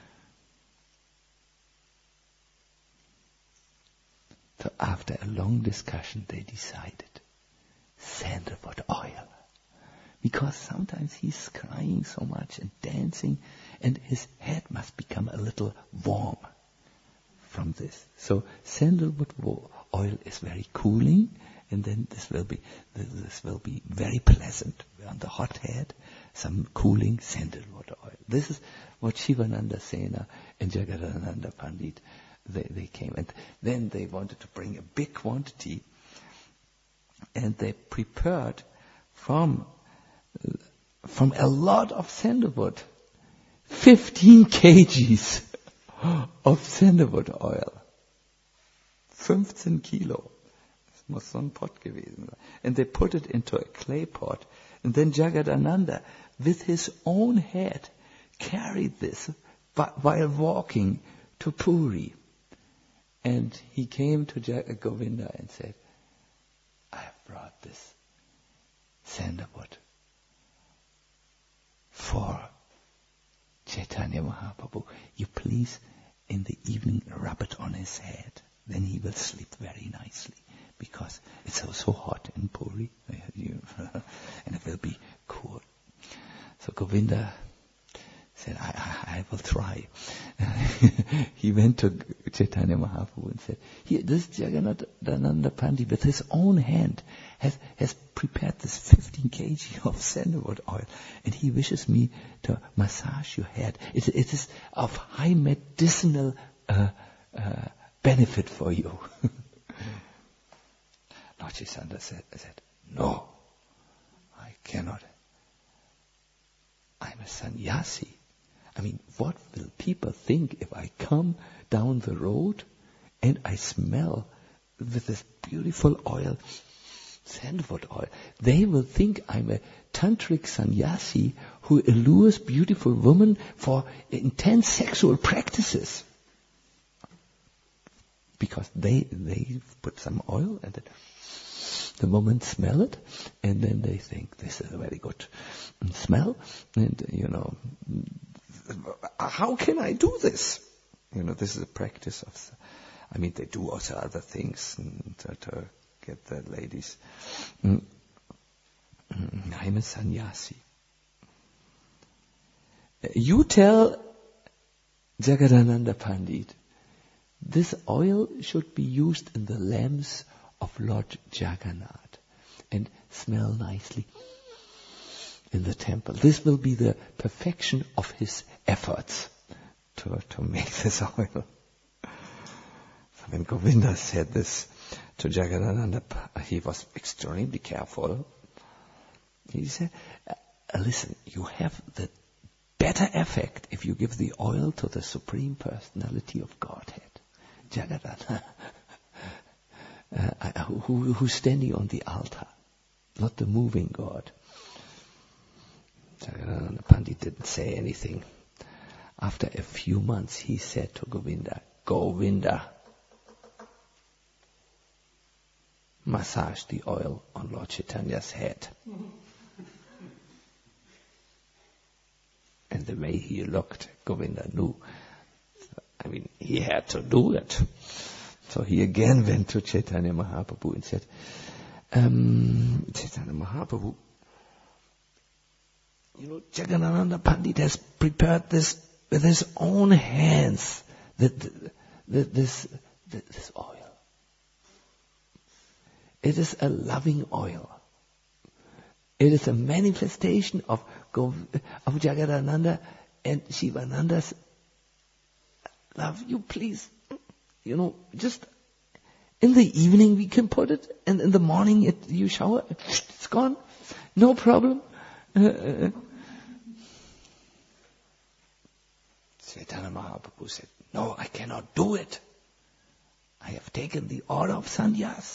So after a long discussion, they decided sandalwood oil. Because sometimes he's crying so much and dancing, and his head must become a little warm from this. So sandalwood oil is very cooling, and then this will be very pleasant on the hot head. Some cooling sandalwood oil. This is what Shivananda Sena and Jagadananda Pandit they came, and then they wanted to bring a big quantity, and they prepared from a lot of sandalwood, 15 kgs of sandalwood oil. 15 Kilo. Das muss so ein Pot gewesen sein. And they put it into a clay pot. And then Jagadananda, with his own head, carried this while walking to Puri. And he came to Govinda and said, I have brought this sandalwood for Chaitanya Mahaprabhu. You please, in the evening, rub it on his head. Then he will sleep very nicely. Because it's so hot in Puri. And it will be cool. So Govinda said, I will try. He went to Chaitanya Mahaprabhu and said, here, this Jagadananda Pandit with his own hand has prepared this 15 kg of sandalwood oil, and he wishes me to massage your head. It is of high medicinal benefit for you. Lord Chaitanya said, no, I cannot. I'm a sannyasi. I mean, what will people think if I come down the road and I smell with this beautiful oil, sandalwood oil? They will think I'm a tantric sannyasi who allures beautiful women for intense sexual practices. Because they put some oil and the women smell it, and then they think this is a very good smell, and how can I do this? This is a practice of, they do also other things to get the ladies. I'm a sannyasi. You tell Jagadananda Pandit, this oil should be used in the lamps of Lord Jagannath and smell nicely in the temple. This will be the perfection of his efforts to make this oil. So when Govinda said this to Jagadananda, he was extremely careful. He said, listen, you have the better effect if you give the oil to the Supreme Personality of Godhead, Jagadananda, who's standing on the altar, not the moving God. Jagadananda Pandit didn't say anything. After a few months, he said to Govinda, massage the oil on Lord Chaitanya's head. And the way he looked, Govinda knew. He had to do it. So he again went to Chaitanya Mahaprabhu and said, Chaitanya Mahaprabhu, Jagadananda Pandit has prepared this with his own hands, this oil. It is a loving oil. It is a manifestation of Jagadananda and Shivananda's love. You please, just in the evening we can put it, and in the morning you shower, it's gone, no problem. Chaitanya Mahaprabhu said, no, I cannot do it. I have taken the order of sannyas.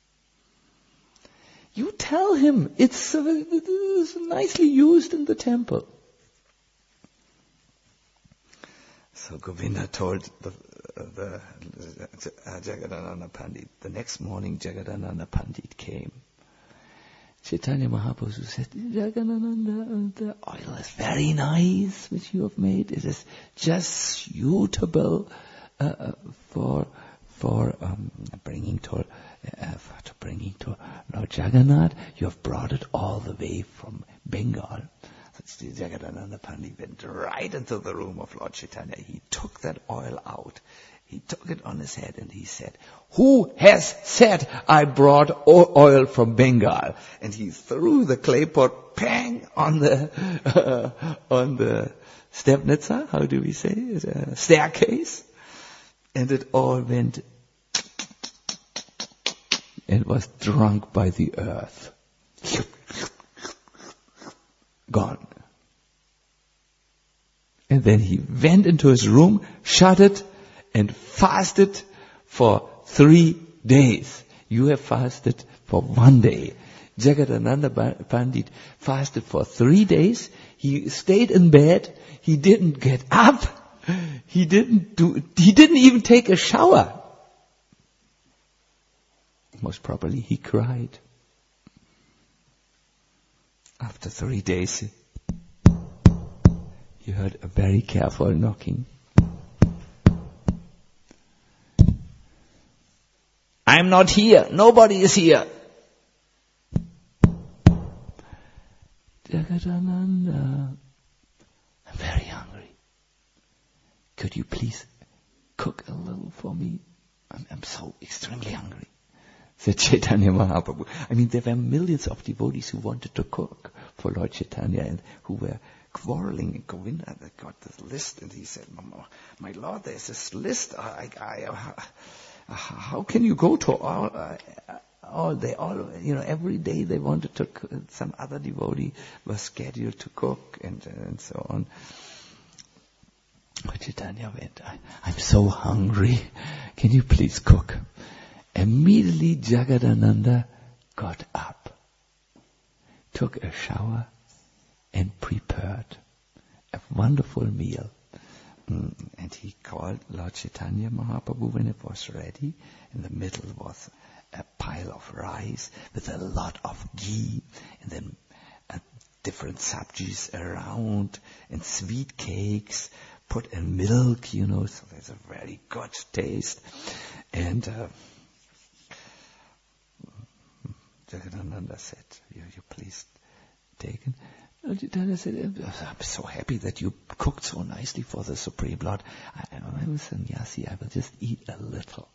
You tell him it's nicely used in the temple. So Govinda told the Jagadananda Pandit. The next morning Jagadananda Pandit came. Chaitanya Mahaprabhu said, Jagadananda, the oil is very nice which you have made. It is just suitable for bringing to Lord Jagannath. You have brought it all the way from Bengal. So Jagadananda Pandit went right into the room of Lord Chaitanya. He took that oil out. He took it on his head and he said, who has said I brought oil from Bengal? And he threw the clay pot, bang, on the stepnitsa, how do we say it, staircase. And it all went, and was drunk by the earth. Gone. And then he went into his room, shut it, and fasted for 3 days. You have fasted for 1 day. Jagadananda Pandit fasted for 3 days. He stayed in bed. He didn't get up. He didn't even take a shower. Most probably he cried. After 3 days, he heard a very careful knocking. I'm not here. Nobody is here. Jagadananda, I'm very hungry. Could you please cook a little for me? I'm so extremely hungry. Said Chaitanya Mahaprabhu. I mean, there were millions of devotees who wanted to cook for Lord Chaitanya and who were quarreling. And Govinda got this list and he said, my Lord, there's this list. How can you go to every day they wanted to, some other devotee was scheduled to cook and so on. But Chaitanya went, I'm so hungry. Can you please cook? Immediately Jagadananda got up, took a shower and prepared a wonderful meal. And he called Lord Chaitanya Mahaprabhu when it was ready. In the middle was a pile of rice with a lot of ghee, and then different sabjis around, and sweet cakes, put in milk, so there's a very good taste. And Jagadananda said, you please take it. Chaitanya said, I'm so happy that you cooked so nicely for the Supreme Lord. I'm a sannyasi, I will just eat a little.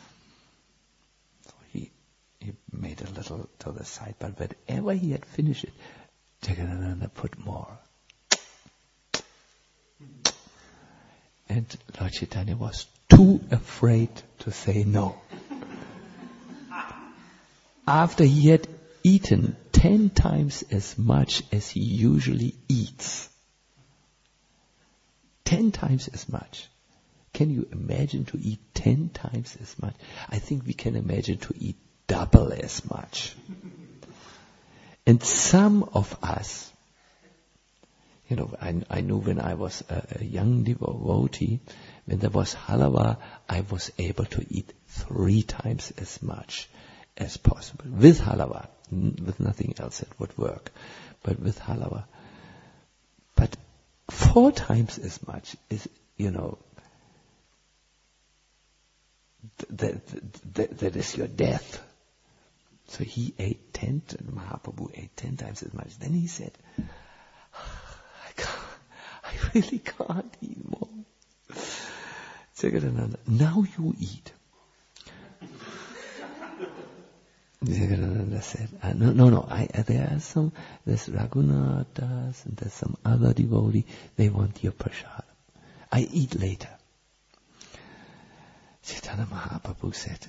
So he made a little to the side, but whenever he had finished it, Jagadananda put more. And Lord Chaitanya was too afraid to say no. After he had eaten 10 times as much as he usually eats. 10 times as much. Can you imagine to eat 10 times as much? I think we can imagine to eat double as much. And some of us, I know when I was a young devotee, when there was halava, I was able to eat 3 times as much as possible. With halava. With nothing else it would work. But with halava. But 4 times as much is, that is your death. So he ate Mahaprabhu ate 10 times as much. Then he said, I really can't eat more. Jagadananda, now you eat. Jagadananda said, no, there's Raghunath Das and there's some other devotee, they want your prasad. I eat later. Chaitanya Mahaprabhu said,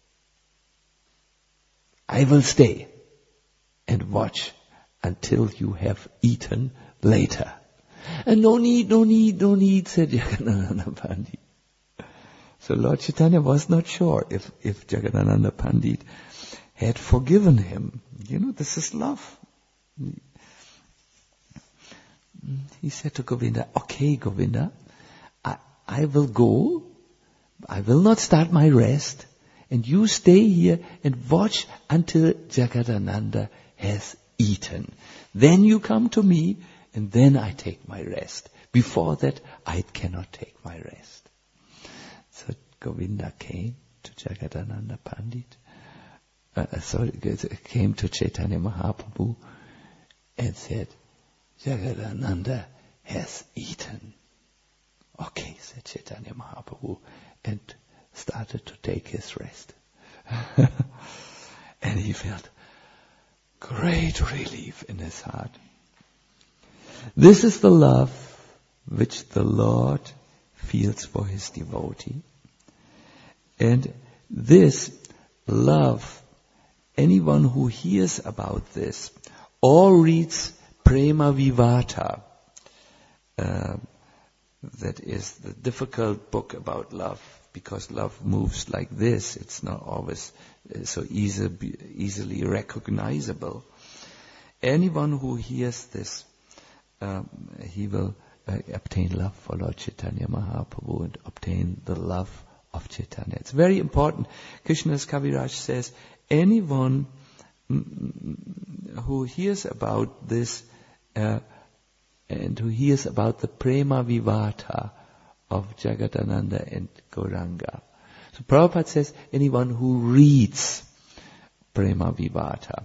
I will stay and watch until you have eaten later. And no need, said Jagadananda Pandit. So Lord Chaitanya was not sure if Jagadananda Pandit had forgiven him. This is love. He said to Govinda, okay, Govinda, I will go. I will not start my rest. And you stay here and watch until Jagadananda has eaten. Then you come to me and then I take my rest. Before that, I cannot take my rest. So Govinda came to Jagadananda Pandit. Came to Chaitanya Mahaprabhu and said, Jagadananda has eaten. Okay, said Chaitanya Mahaprabhu, and started to take his rest. And he felt great relief in his heart. This is the love which the Lord feels for his devotee. And this love, anyone who hears about this or reads Prema Vivata, that is the difficult book about love, because love moves like this. It's not always so easily recognizable. Anyone who hears this, he will obtain love for Lord Chaitanya Mahaprabhu and obtain the love of Chaitanya. It's very important. Krishnadas Kaviraj says, anyone who hears about this and who hears about the Prema Vivata of Jagadananda and Gauranga. So Prabhupada says, anyone who reads Prema Vivata.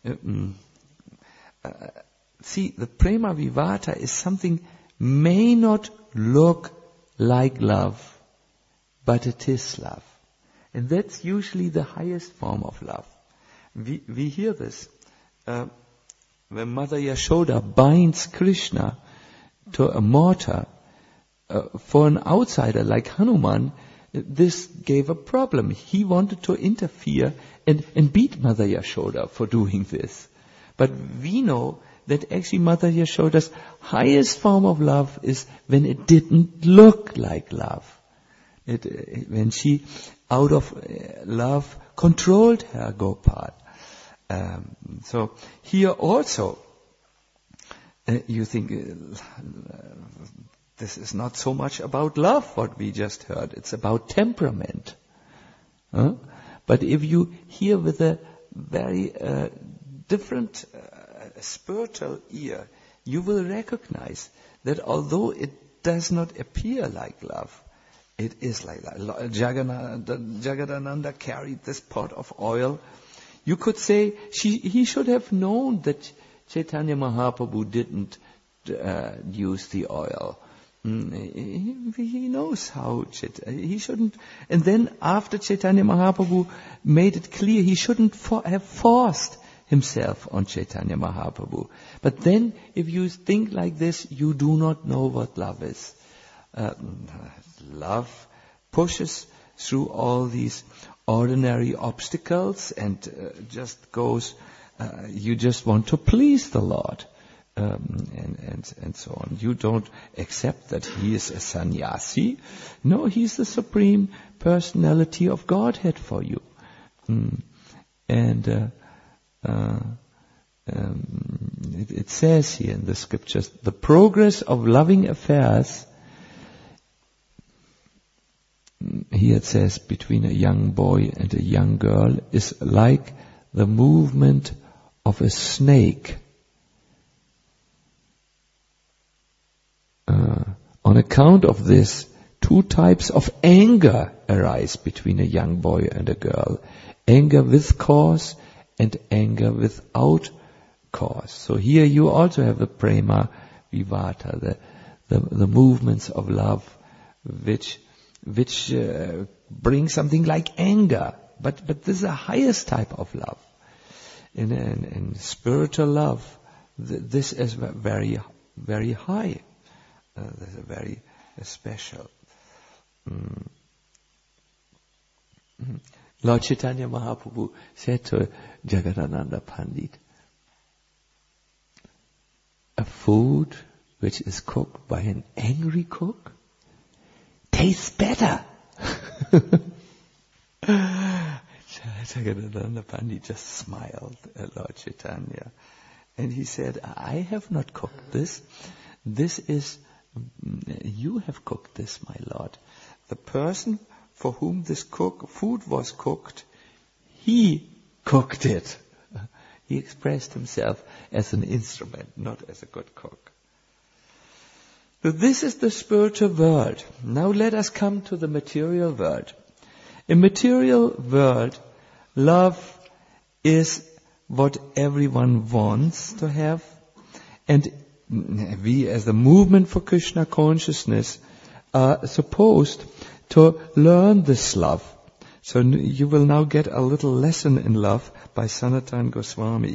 See, the Prema Vivata is something may not look like love, but it is love. And that's usually the highest form of love. We hear this. When Mother Yashoda binds Krishna to a mortar, for an outsider like Hanuman, this gave a problem. He wanted to interfere and beat Mother Yashoda for doing this. But we know that actually Mother Yashoda's highest form of love is when it didn't look like love. When she, out of love, controlled her Gopal. So here also, you think this is not so much about love, what we just heard. It's about temperament. But if you hear with a very different spiritual ear, you will recognize that although it does not appear like love, it is like love. Jagadananda carried this pot of oil. You could say he should have known that Chaitanya Mahaprabhu didn't use the oil. He knows how he shouldn't. And then after Chaitanya Mahaprabhu made it clear, he shouldn't have forced himself on Chaitanya Mahaprabhu. But then, if you think like this, you do not know what love is. Love pushes through all these ordinary obstacles and just goes, you just want to please the Lord, and so on. You don't accept that He is a sannyasi. No, He's the Supreme Personality of Godhead for you. It says here in the scriptures, the progress of loving affairs, here it says, between a young boy and a young girl is like the movement of a snake. On account of this, two types of anger arise between a young boy and a girl. Anger with cause and anger without cause. So here you also have the prema vivata, the movements of love, which bring something like anger. But this is the highest type of love. in spiritual love, this is very, very high. There's a very special. Lord Chaitanya Mahaprabhu said to Jagadananda Pandit, a food which is cooked by an angry cook tastes better. Jagadananda Pandit just smiled at Lord Chaitanya. And he said, I have not cooked this. You have cooked this, my Lord. The person for whom this food was cooked, he cooked it. He expressed himself as an instrument, not as a good cook. So this is the spiritual world. Now let us come to the material world. In material world, love is what everyone wants to have. And we as the movement for Krishna consciousness are supposed to learn this love. So you will now get a little lesson in love by Sanatana Goswami.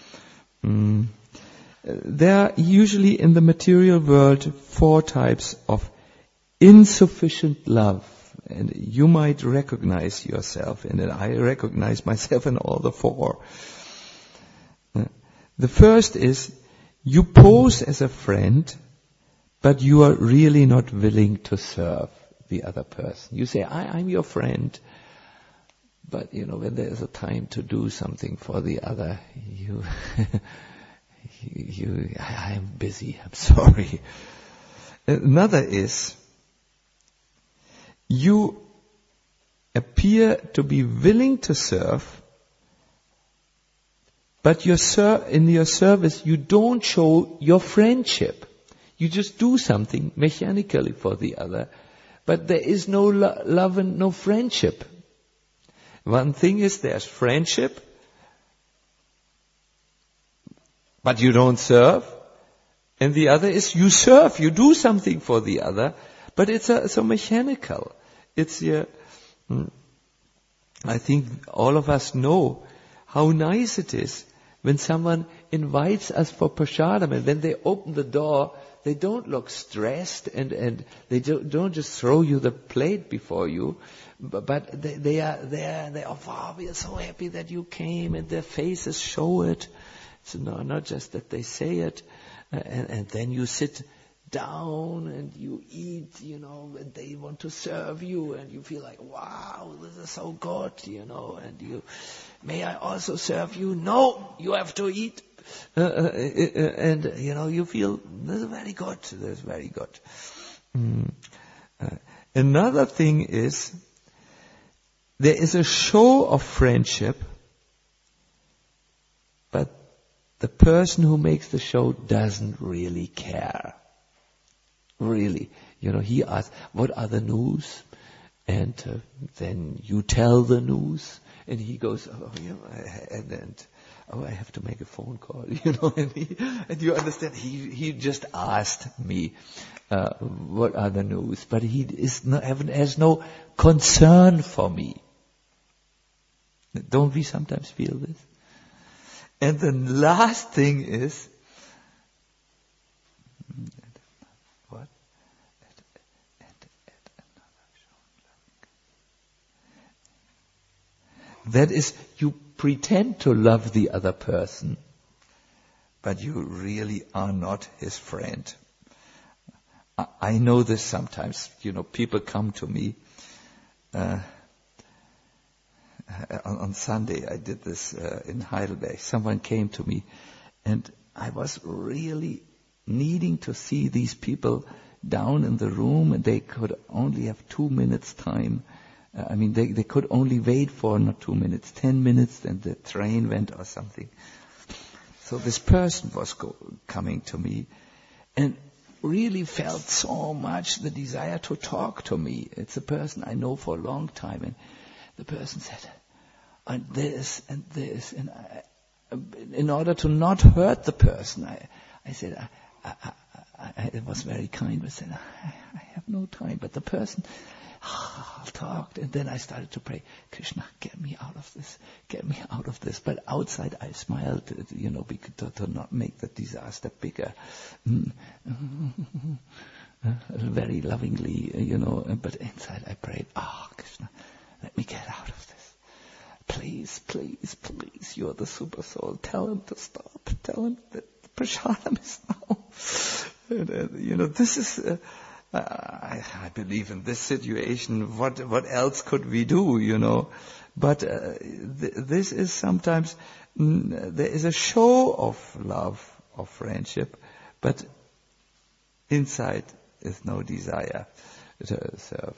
There are usually in the material world 4 types of insufficient love. And you might recognize yourself in it. I recognize myself in all the 4. The first is, you pose as a friend, but you are really not willing to serve the other person. You say, I'm your friend, but when there is a time to do something for the other, I'm busy, I'm sorry. Another is, you appear to be willing to serve, but in your service you don't show your friendship. You just do something mechanically for the other, but there is no love and no friendship. One thing is there's friendship, but you don't serve. And the other is you serve, you do something for the other, but it's so mechanical. I think all of us know how nice it is when someone invites us for prasadam, and when they open the door, they don't look stressed and they don't just throw you the plate before you, but they are there. Wow, we are so happy that you came, and their faces show it. So not just that they say it, and then you sit down and you eat, and they want to serve you, and you feel like, wow, this is so good, and may I also serve you? No, you have to eat. And you feel, this is very good, this is very good. Another thing is, there is a show of friendship, but the person who makes the show doesn't really care. Really. He asks, what are the news? And then you tell the news, and he goes, I have to make a phone call, and you understand, he just asked me, what are the news? But he has no concern for me. Don't we sometimes feel this? And the last thing is, what? That is, you pretend to love the other person, but you really are not his friend. I know this sometimes. People come to me. On Sunday, I did this in Heidelberg. Someone came to me, and I was really needing to see these people down in the room, and they could only have 2 minutes time. They could only wait for not 2 minutes, 10 minutes, and the train went or something. So this person was coming to me, and really felt so much the desire to talk to me. It's a person I know for a long time, and the person said, and this, and this, and in order to not hurt the person, I said, it was very kind, but said, I have no time. But the person talked, and then I started to pray, Krishna, get me out of this, get me out of this. But outside I smiled, to not make the disaster bigger. Very lovingly, but inside I prayed, Krishna, let me get out of this. Please, please, please, you're the super soul. Tell him to stop. Tell him that Prasadam is now. This is, I believe in this situation, what else could we do, But this is sometimes, there is a show of love, of friendship, but inside is no desire to serve.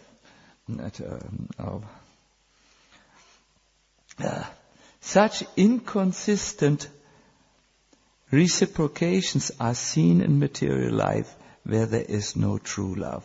Such inconsistent reciprocations are seen in material life where there is no true love.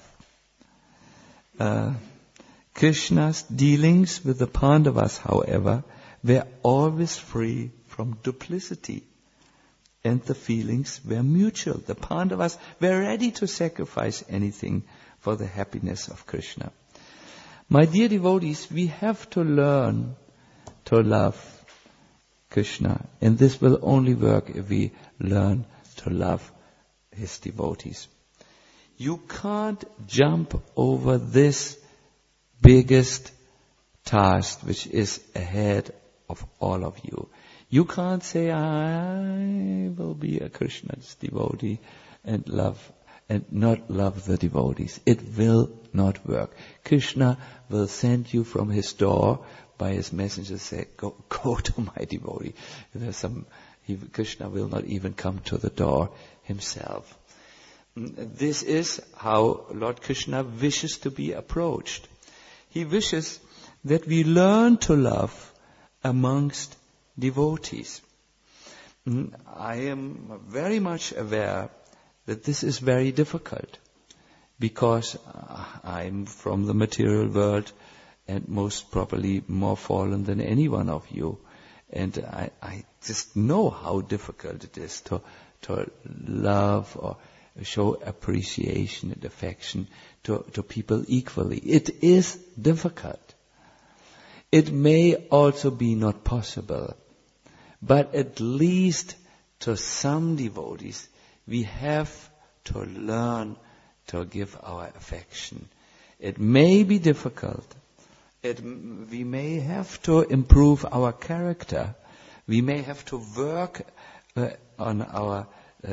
Krishna's dealings with the Pandavas, however, were always free from duplicity, and the feelings were mutual. The Pandavas were ready to sacrifice anything for the happiness of Krishna. My dear devotees, we have to learn to love Krishna, and this will only work if we learn to love his devotees. You can't jump over this biggest task which is ahead of all of you. You can't say, I will be a Krishna's devotee and not love the devotees. It will not work. Krishna will send you from his door by his messenger, say, go to my devotee. Krishna will not even come to the door himself. This is how Lord Krishna wishes to be approached. He wishes that we learn to love amongst devotees. I am very much aware that this is very difficult because I'm from the material world and most probably more fallen than any one of you. And I just know how difficult it is to love or show appreciation and affection to people equally. It is difficult. It may also be not possible. But at least to some devotees, we have to learn to give our affection. It may be difficult. We may have to improve our character. We may have to work on our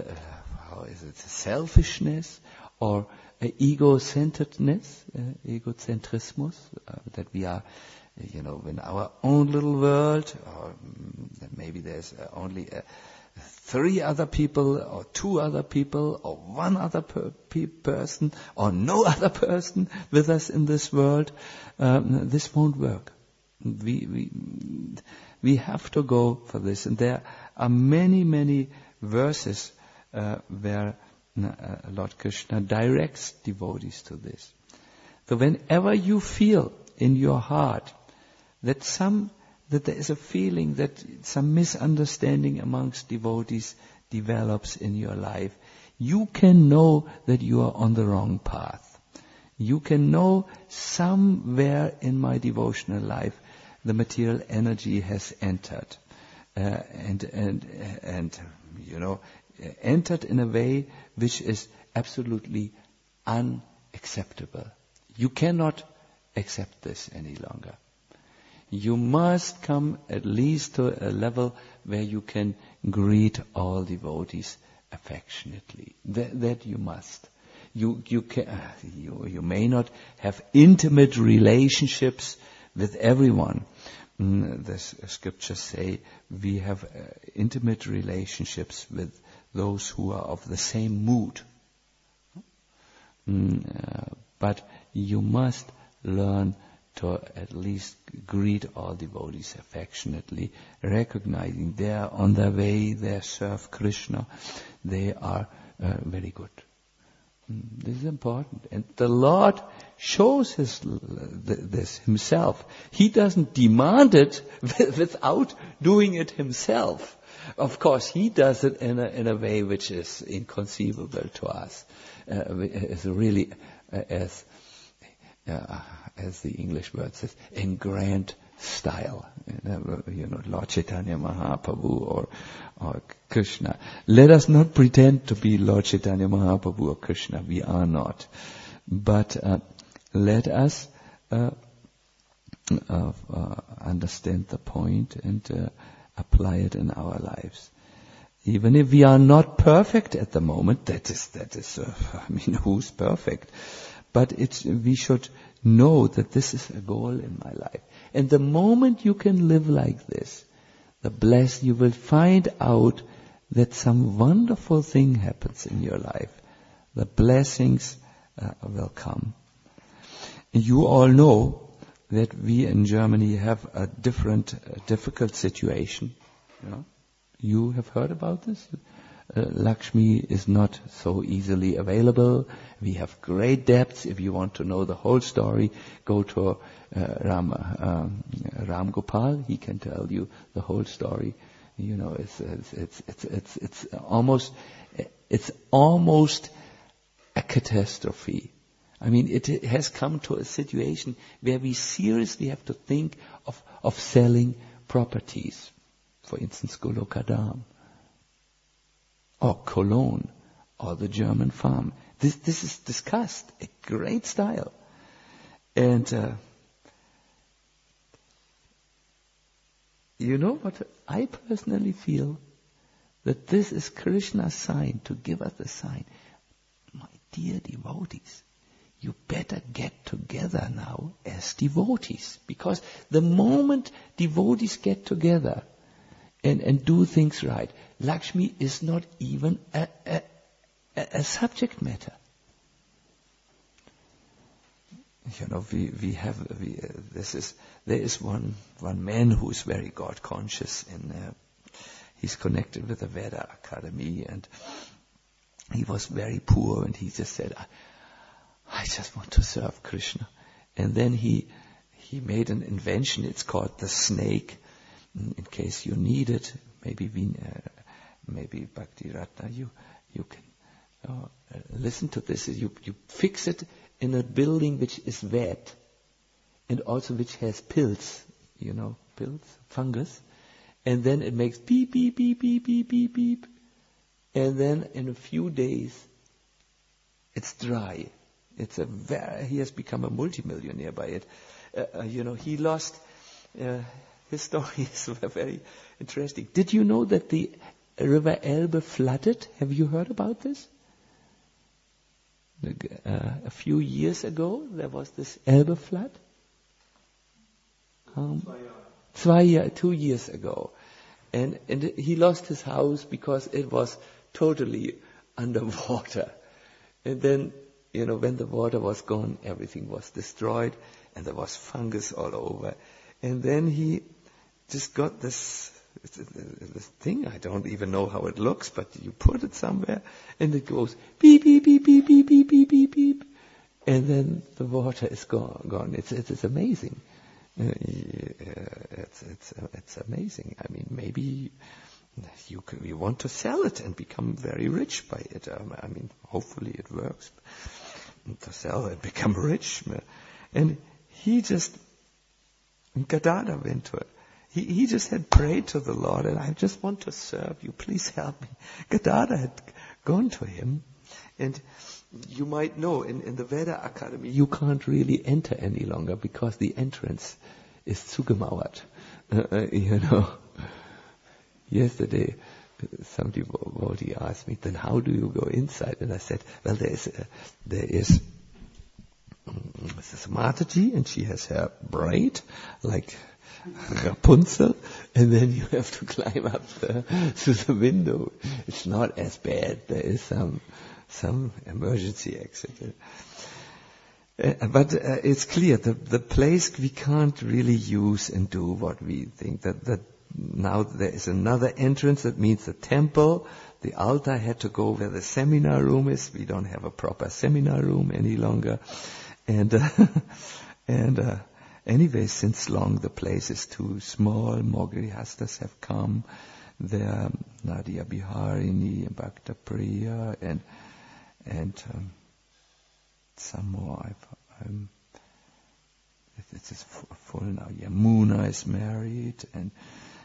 selfishness or ego-centeredness, egocentrismus, that we are, in our own little world, or maybe there's only 3 other people, or 2 other people, or 1 other person, or no other person with us in this world. This won't work. We have to go for this, and there are many, many verses where Lord Krishna directs devotees to this. So whenever you feel in your heart that there is a feeling that some misunderstanding amongst devotees develops in your life, you can know that you are on the wrong path. You can know somewhere in my devotional life the material energy has entered, entered in a way which is absolutely unacceptable. You cannot accept this any longer. You must come at least to a level where you can greet all devotees affectionately. That you must. You may not have intimate relationships with everyone. The scriptures say we have intimate relationships with those who are of the same mood. But you must learn to at least greet all devotees affectionately, recognizing they are on their way, they serve Krishna, they are very good. This is important. And the Lord shows this himself. He doesn't demand it without doing it himself. Of course, he does it in a way which is inconceivable to us. It's really as the English word says, in grand style. Lord Chaitanya Mahaprabhu or Krishna. Let us not pretend to be Lord Chaitanya Mahaprabhu or Krishna. We are not. But let us understand the point and apply it in our lives. Even if we are not perfect at the moment, that is. Who's perfect? But we should know that this is a goal in my life. And the moment you can live like this, you will find out that some wonderful thing happens in your life. The blessings will come. You all know that we in Germany have a difficult situation. You have heard about this? Lakshmi is not so easily available. We have great debts. If you want to know the whole story, go to Ram Gopal. He can tell you the whole story. It's almost a catastrophe. It has come to a situation where we seriously have to think of selling properties. For instance, Golokadam, or Cologne, or the German farm. This is discussed, a great style. And you know what? I personally feel that this is Krishna's sign, to give us the sign. My dear devotees, you better get together now as devotees. Because the moment devotees get together and do things right, Lakshmi is not even a subject matter. There is one man who is very God conscious, and he's connected with the Veda Academy, and he was very poor, and he just said, I just want to serve Krishna. And then he made an invention. It's called the snake. In case you need it, maybe Bhakti Ratna, you can listen to this. You fix it in a building which is wet, and also which has pills, fungus, and then it makes beep, beep, beep, beep, beep, beep, beep, and then in a few days it's dry. He has become a multimillionaire by it. He lost. His story is very interesting. Did you know that the River Elbe flooded? Have you heard about this? A few years ago, there was this Elbe flood. 2 years ago. And he lost his house because it was totally underwater. And then, when the water was gone, everything was destroyed, and there was fungus all over. And then he just got this thing, I don't even know how it looks, but you put it somewhere, and it goes beep, beep, beep, beep, beep, beep, beep, beep, beep. And then the water is gone. It's amazing. It's amazing. Maybe you want to sell it and become very rich by it. Hopefully it works to sell and become rich. And Gadada went to it. He just had prayed to the Lord, and I just want to serve you. Please help me. Gadada had gone to him, and you might know in the Veda Academy you can't really enter any longer because the entrance is zugemauert. Yesterday some devotee asked me, then how do you go inside? And I said, well, there is Mrs. Mataji, and she has her braid like Rapunzel, and then you have to climb up to the window. It's not as bad. There is some emergency exit. But it's clear the place we can't really use and do what we think. That now there is another entrance. That means the temple. The altar had to go where the seminar room is. We don't have a proper seminar room any longer. And anyway, since long the place is too small. More grihastas have come. There, Nadia Biharini and Bhakta Priya and some more. It's full now. Yamuna is married, and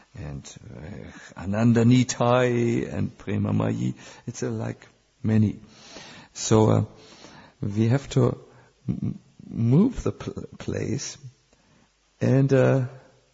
Ananda Nitai and Prema Mayi. It's like many. So we have to move the place, and then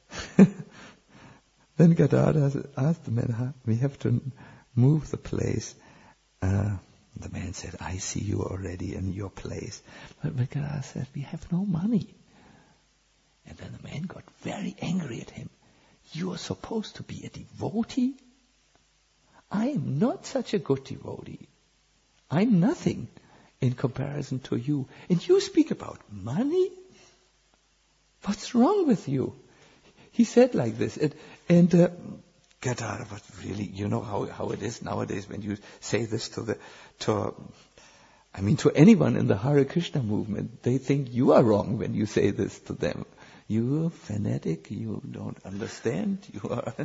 Gadadhar asked the man, we have to move the place. The man said, I see you already in your place. But Gadadhar said, we have no money. And then the man got very angry at him. You are supposed to be a devotee? I am not such a good devotee. I'm nothing in comparison to you. And you speak about money? What's wrong with you? He said like this. And Gadadhar was really, you know how it is nowadays when you say this to anyone in the Hare Krishna movement. They think you are wrong when you say this to them. You're fanatic, you don't understand, you are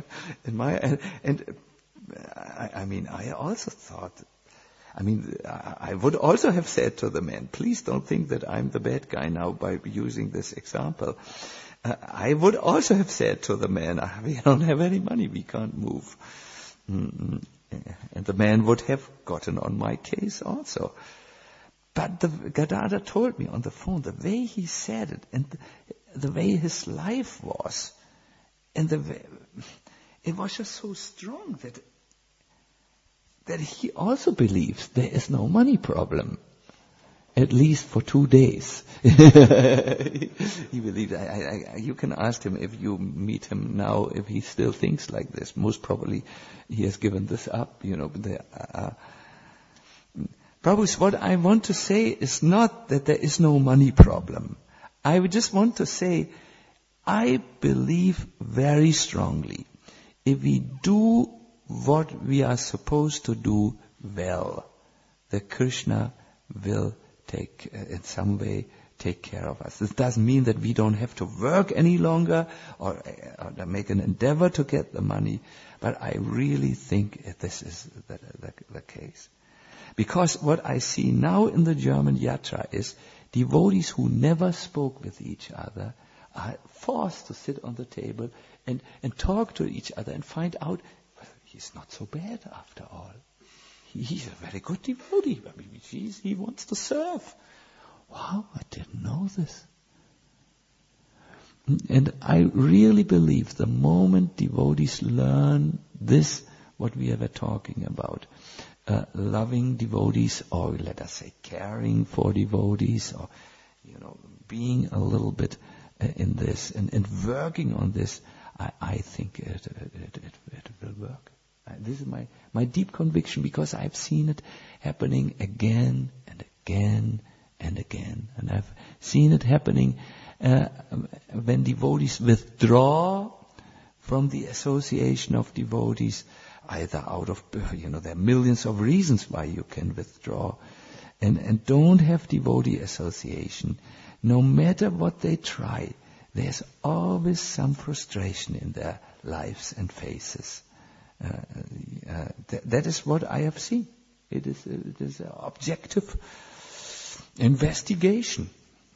I also thought, I would also have said to the man, please don't think that I'm the bad guy now by using this example. I would also have said to the man, we don't have any money, we can't move. And the man would have gotten on my case also. But Gadadhar told me on the phone, the way he said it, and the way his life was, and it was just so strong that he also believes there is no money problem, at least for 2 days. He believes. You can ask him if you meet him now if he still thinks like this. Most probably he has given this up. Prabhu, what I want to say is not that there is no money problem. I would just want to say, I believe very strongly, if we do what we are supposed to do well, that Krishna will in some way take care of us. This doesn't mean that we don't have to work any longer or make an endeavor to get the money, but I really think this is the case. Because what I see now in the German Yatra is devotees who never spoke with each other are forced to sit on the table and talk to each other and find out, well, he's not so bad after all. He's a very good devotee. He wants to serve. Wow, I didn't know this. And I really believe the moment devotees learn this, what we were talking about, loving devotees, or let us say caring for devotees, or being a little bit in this and working on this, I think it will work. This is my deep conviction, because I've seen it happening again and again and again, and I've seen it happening when devotees withdraw from the association of devotees, either out of, there are millions of reasons why you can withdraw, and don't have devotee association. No matter what they try, there's always some frustration in their lives and faces. That is what I have seen. It is an objective investigation.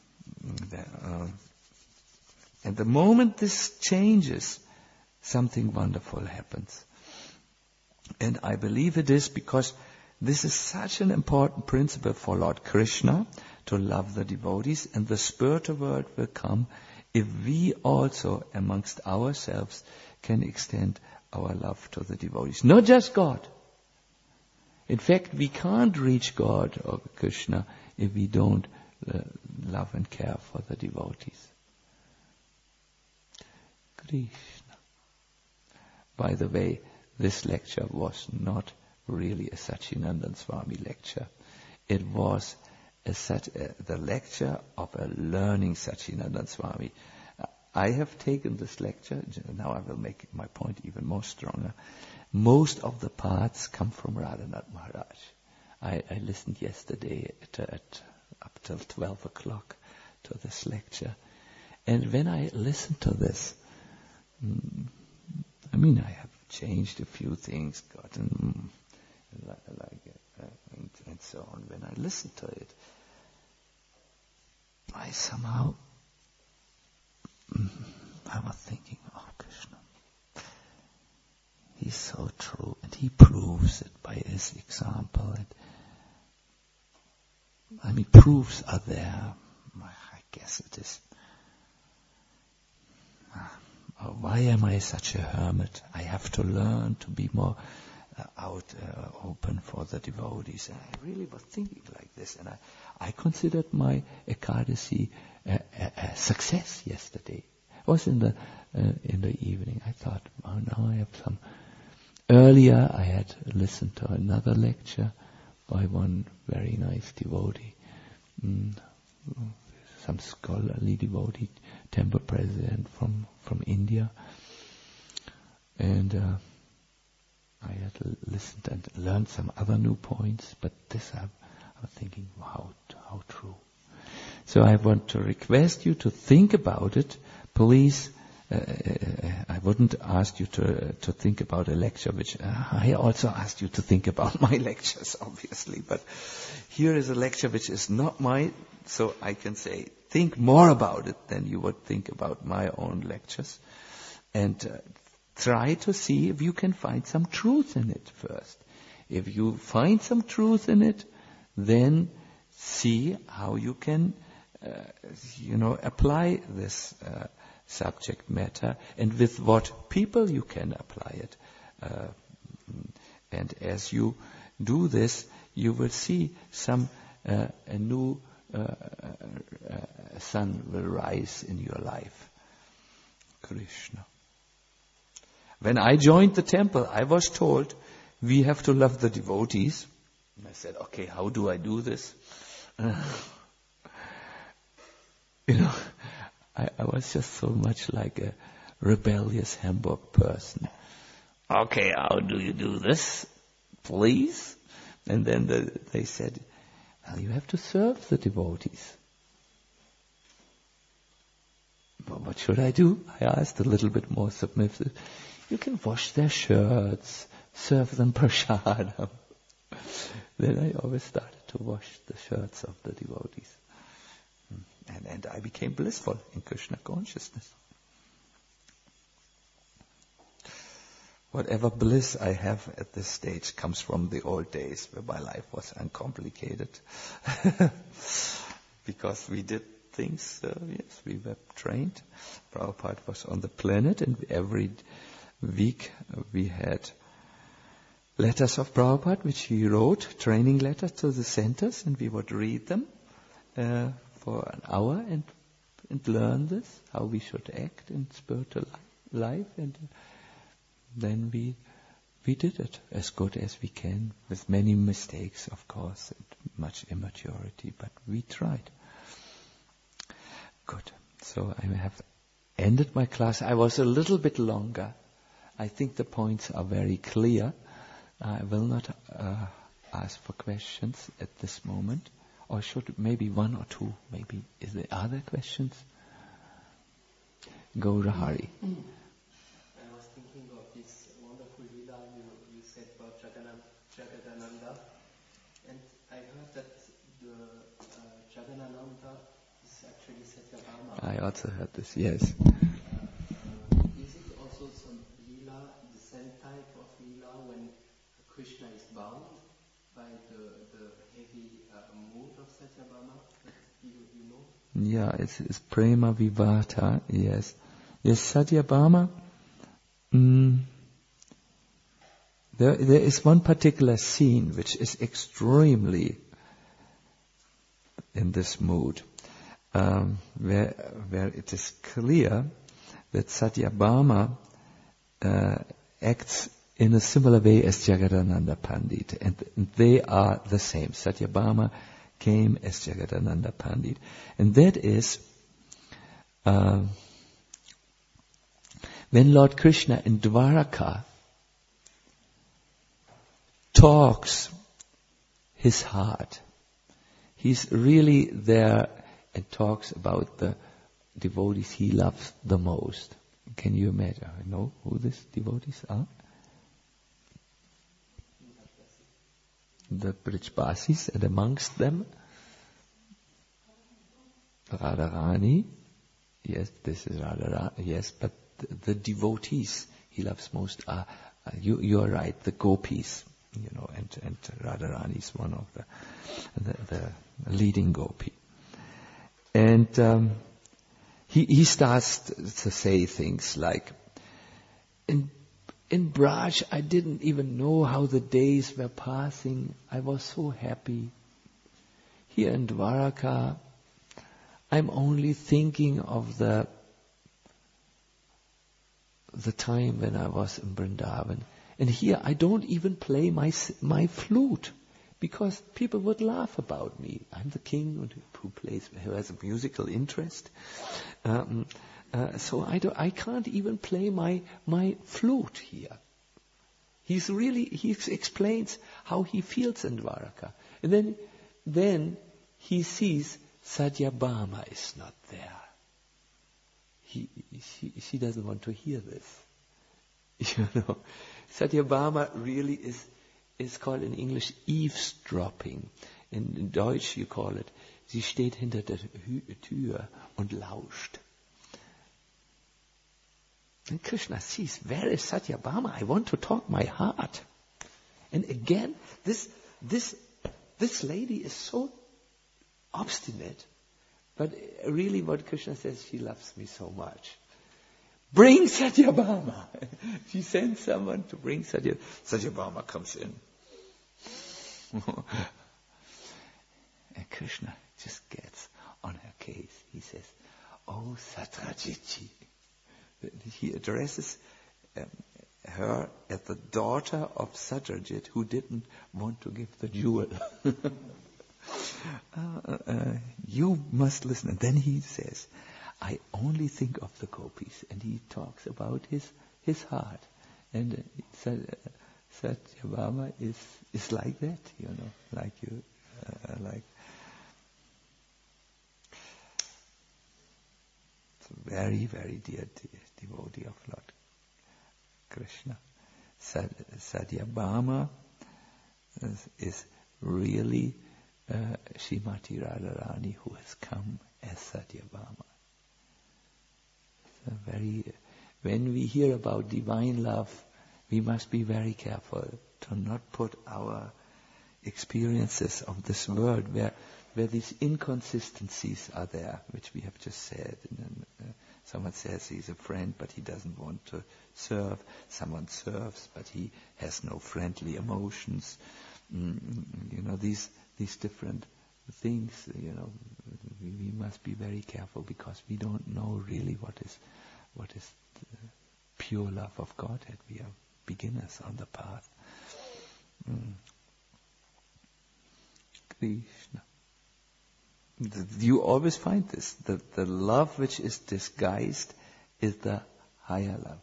And the moment this changes, something wonderful happens. And I believe it is because this is such an important principle for Lord Krishna, to love the devotees, and the spiritual world will come if we also amongst ourselves can extend our love to the devotees. Not just God. In fact, we can't reach God or Krishna if we don't love and care for the devotees. Krishna. By the way, this lecture was not really a Satchidananda Swami lecture. It was the lecture of a learning Satchidananda Swami. I have taken this lecture, now I will make my point even more stronger. Most of the parts come from Radhanath Maharaj. I listened yesterday at up till 12 o'clock to this lecture. And when I listened to this, I have changed a few things, gotten and so on. When I listened to it, I somehow, I was thinking, oh Krishna, he's so true, and he proves it by his example. And proofs are there. I guess it is. Why am I such a hermit? I have to learn to be more open for the devotees. And I really was thinking like this, and I considered my Ekadasi a success yesterday. It was in the evening. I thought, oh, now I have some. Earlier, I had listened to another lecture by one very nice devotee, some scholarly devotee, temple president from India, and I had listened and learned some other new points. But this, I was thinking, wow, how true. So I want to request you to think about it, please. I wouldn't ask you to think about a lecture, which I also asked you to think about my lectures, obviously. But here is a lecture which is not mine, so I can say, think more about it than you would think about my own lectures. And try to see if you can find some truth in it first. If you find some truth in it, then see how you can, apply this subject matter, and with what people you can apply it. And as you do this, you will see a new sun will rise in your life. Krishna. When I joined the temple, I was told we have to love the devotees. And I said, okay, how do I do this? I was just so much like a rebellious Hamburg person. Okay, how do you do this? Please? And then they said, well, you have to serve the devotees. But what should I do? I asked, a little bit more submissive. You can wash their shirts, serve them prasadam. Then I always started to wash the shirts of the devotees. And I became blissful in Krishna consciousness. Whatever bliss I have at this stage comes from the old days where my life was uncomplicated. Because we did things, yes, we were trained. Prabhupada was on the planet, and every week we had letters of Prabhupada, which he wrote, training letters to the centers, and we would read them for an hour and learn this, how we should act in spiritual life, and then we did it as good as we can, with many mistakes, of course, and much immaturity, but we tried. Good. So I have ended my class. I was a little bit longer. I think the points are very clear. I will not ask for questions at this moment. Or should maybe one or two, maybe. Is there other questions? Gaura Hari. I was thinking of this wonderful lila you said about Jagadananda. And I heard that the Jagadananda is actually Satyabhama. I also heard this, yes. Is it also some lila, the same type of lila when Krishna is bound by the heavy mood of Satyabhama? You know? Yeah, it's Prema Vivata, yes. Yes, Satyabhama. There is one particular scene which is extremely in this mood, where it is clear that Satyabhama acts in a similar way as Jagadananda Pandit, and they are the same. Satyabhama came as Jagadananda Pandit, and that is when Lord Krishna in Dwaraka talks his heart. He's really there and talks about the devotees he loves the most. Can you imagine? Know who these devotees are? The Brijbasis, and amongst them Radharani, yes, this is Radharani, yes, but the devotees he loves most are, you are right, the gopis, and Radharani is one of the leading gopi. And he starts to say things like, in Braj, I didn't even know how the days were passing. I was so happy. Here in Dwaraka, I'm only thinking of the time when I was in Vrindavan. And here I don't even play my flute, because people would laugh about me. I'm the king who has a musical interest. So I can't even play my flute here. He explains how he feels in Dwaraka. And then he sees Satyabhama is not there. She doesn't want to hear this. Satyabhama really is called in English eavesdropping. In Deutsch you call it, sie steht hinter der Tür und lauscht. And Krishna sees, where is Satyabhama? I want to talk my heart. And again, this lady is so obstinate, but really what Krishna says, she loves me so much. Bring Satyabhama. She sends someone to bring Satyabhama. Satyabhama comes in. And Krishna just gets on her case. He says, "Oh Satyajitji." He addresses her as the daughter of Satyajit, who didn't want to give the jewel. You must listen. And then he says, I only think of the gopis. And he talks about his heart. And Satyabhama is like that, like you, like. It's a very, very dear devotee of Lord Krishna. Satyabhama is really Srimati Radharani who has come as Satyabhama. When we hear about divine love, we must be very careful to not put our experiences of this world where these inconsistencies are there, which we have just said. And someone says he's a friend, but he doesn't want to serve. Someone serves, but he has no friendly emotions. These different things, we must be very careful, because we don't know really what is the pure love of Godhead. We are beginners on the path. Krishna. You always find this. The love which is disguised is the higher love.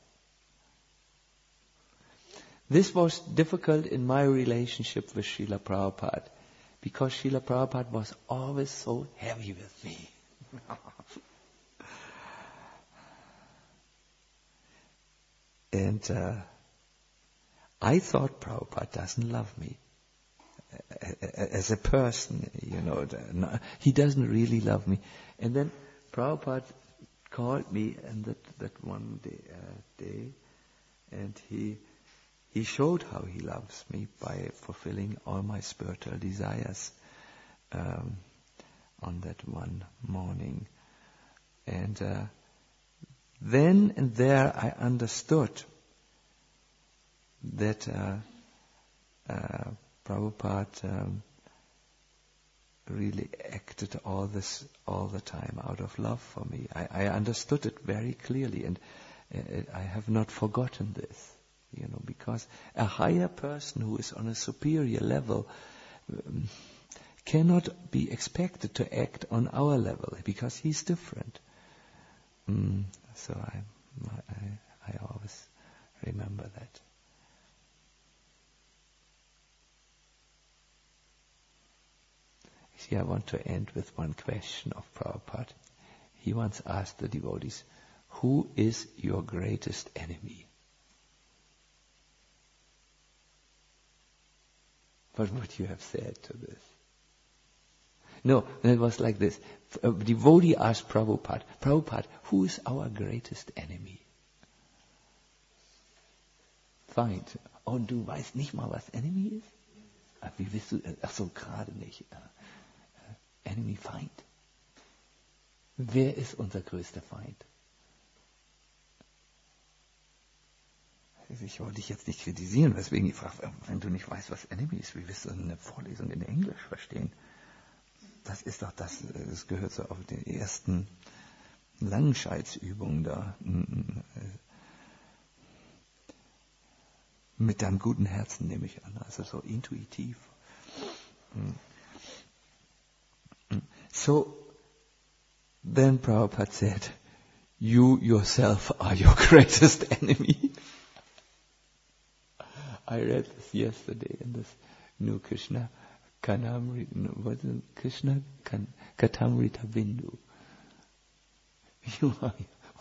This was difficult in my relationship with Srila Prabhupada, because Srila Prabhupada was always so heavy with me. And I thought Prabhupada doesn't love me as a person, he doesn't really love me. And then Prabhupada called me and that one day, and he showed how he loves me by fulfilling all my spiritual desires on that one morning. And then and there I understood that Prabhupada really acted all the time out of love for me. I understood it very clearly, and I have not forgotten this, because a higher person who is on a superior level cannot be expected to act on our level, because he's different. So I always remember that. See, I want to end with one question of Prabhupada. He once asked the devotees, who is your greatest enemy? What would you have said to this? No, it was like this. A devotee asked Prabhupada, Prabhupada, who is our greatest enemy? Feind. Und du weißt nicht mal, was Enemy ist? Wie willst du, ach so, gerade nicht. Enemy, Feind. Wer ist unser größter Feind? Ich wollte dich jetzt nicht kritisieren, weswegen ich frage, wenn du nicht weißt, was Enemy ist, wie willst du eine Vorlesung in Englisch verstehen? Das ist doch das gehört so auf die ersten Langenscheidsübungen da. Mit deinem guten Herzen nehme ich an, also so intuitiv. So, then Prabhupada said, you yourself are your greatest enemy. I read this yesterday in this new Krishna Krishna Katamrita Bindu. You are.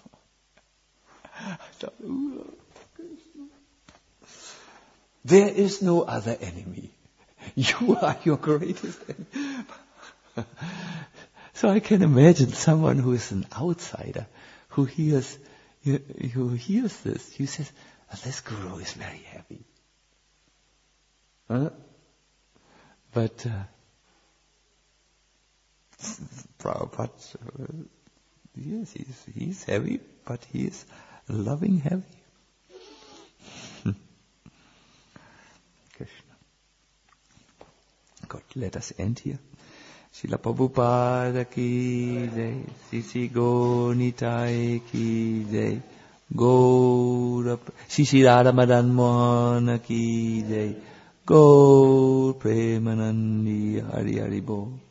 I thought, Krishna. There is no other enemy. You are your greatest enemy. So I can imagine someone who is an outsider, who hears this. He says, this guru is very heavy. But Prabhupada, yes, he's heavy, but he is loving heavy. Krishna. God, let us end here. Srila Prabhupada ki jai, Sisi Gonitai ki jai, Sisi Radha Madan Mohan ki jai, Gaur Premanandi Hari Hari Bol.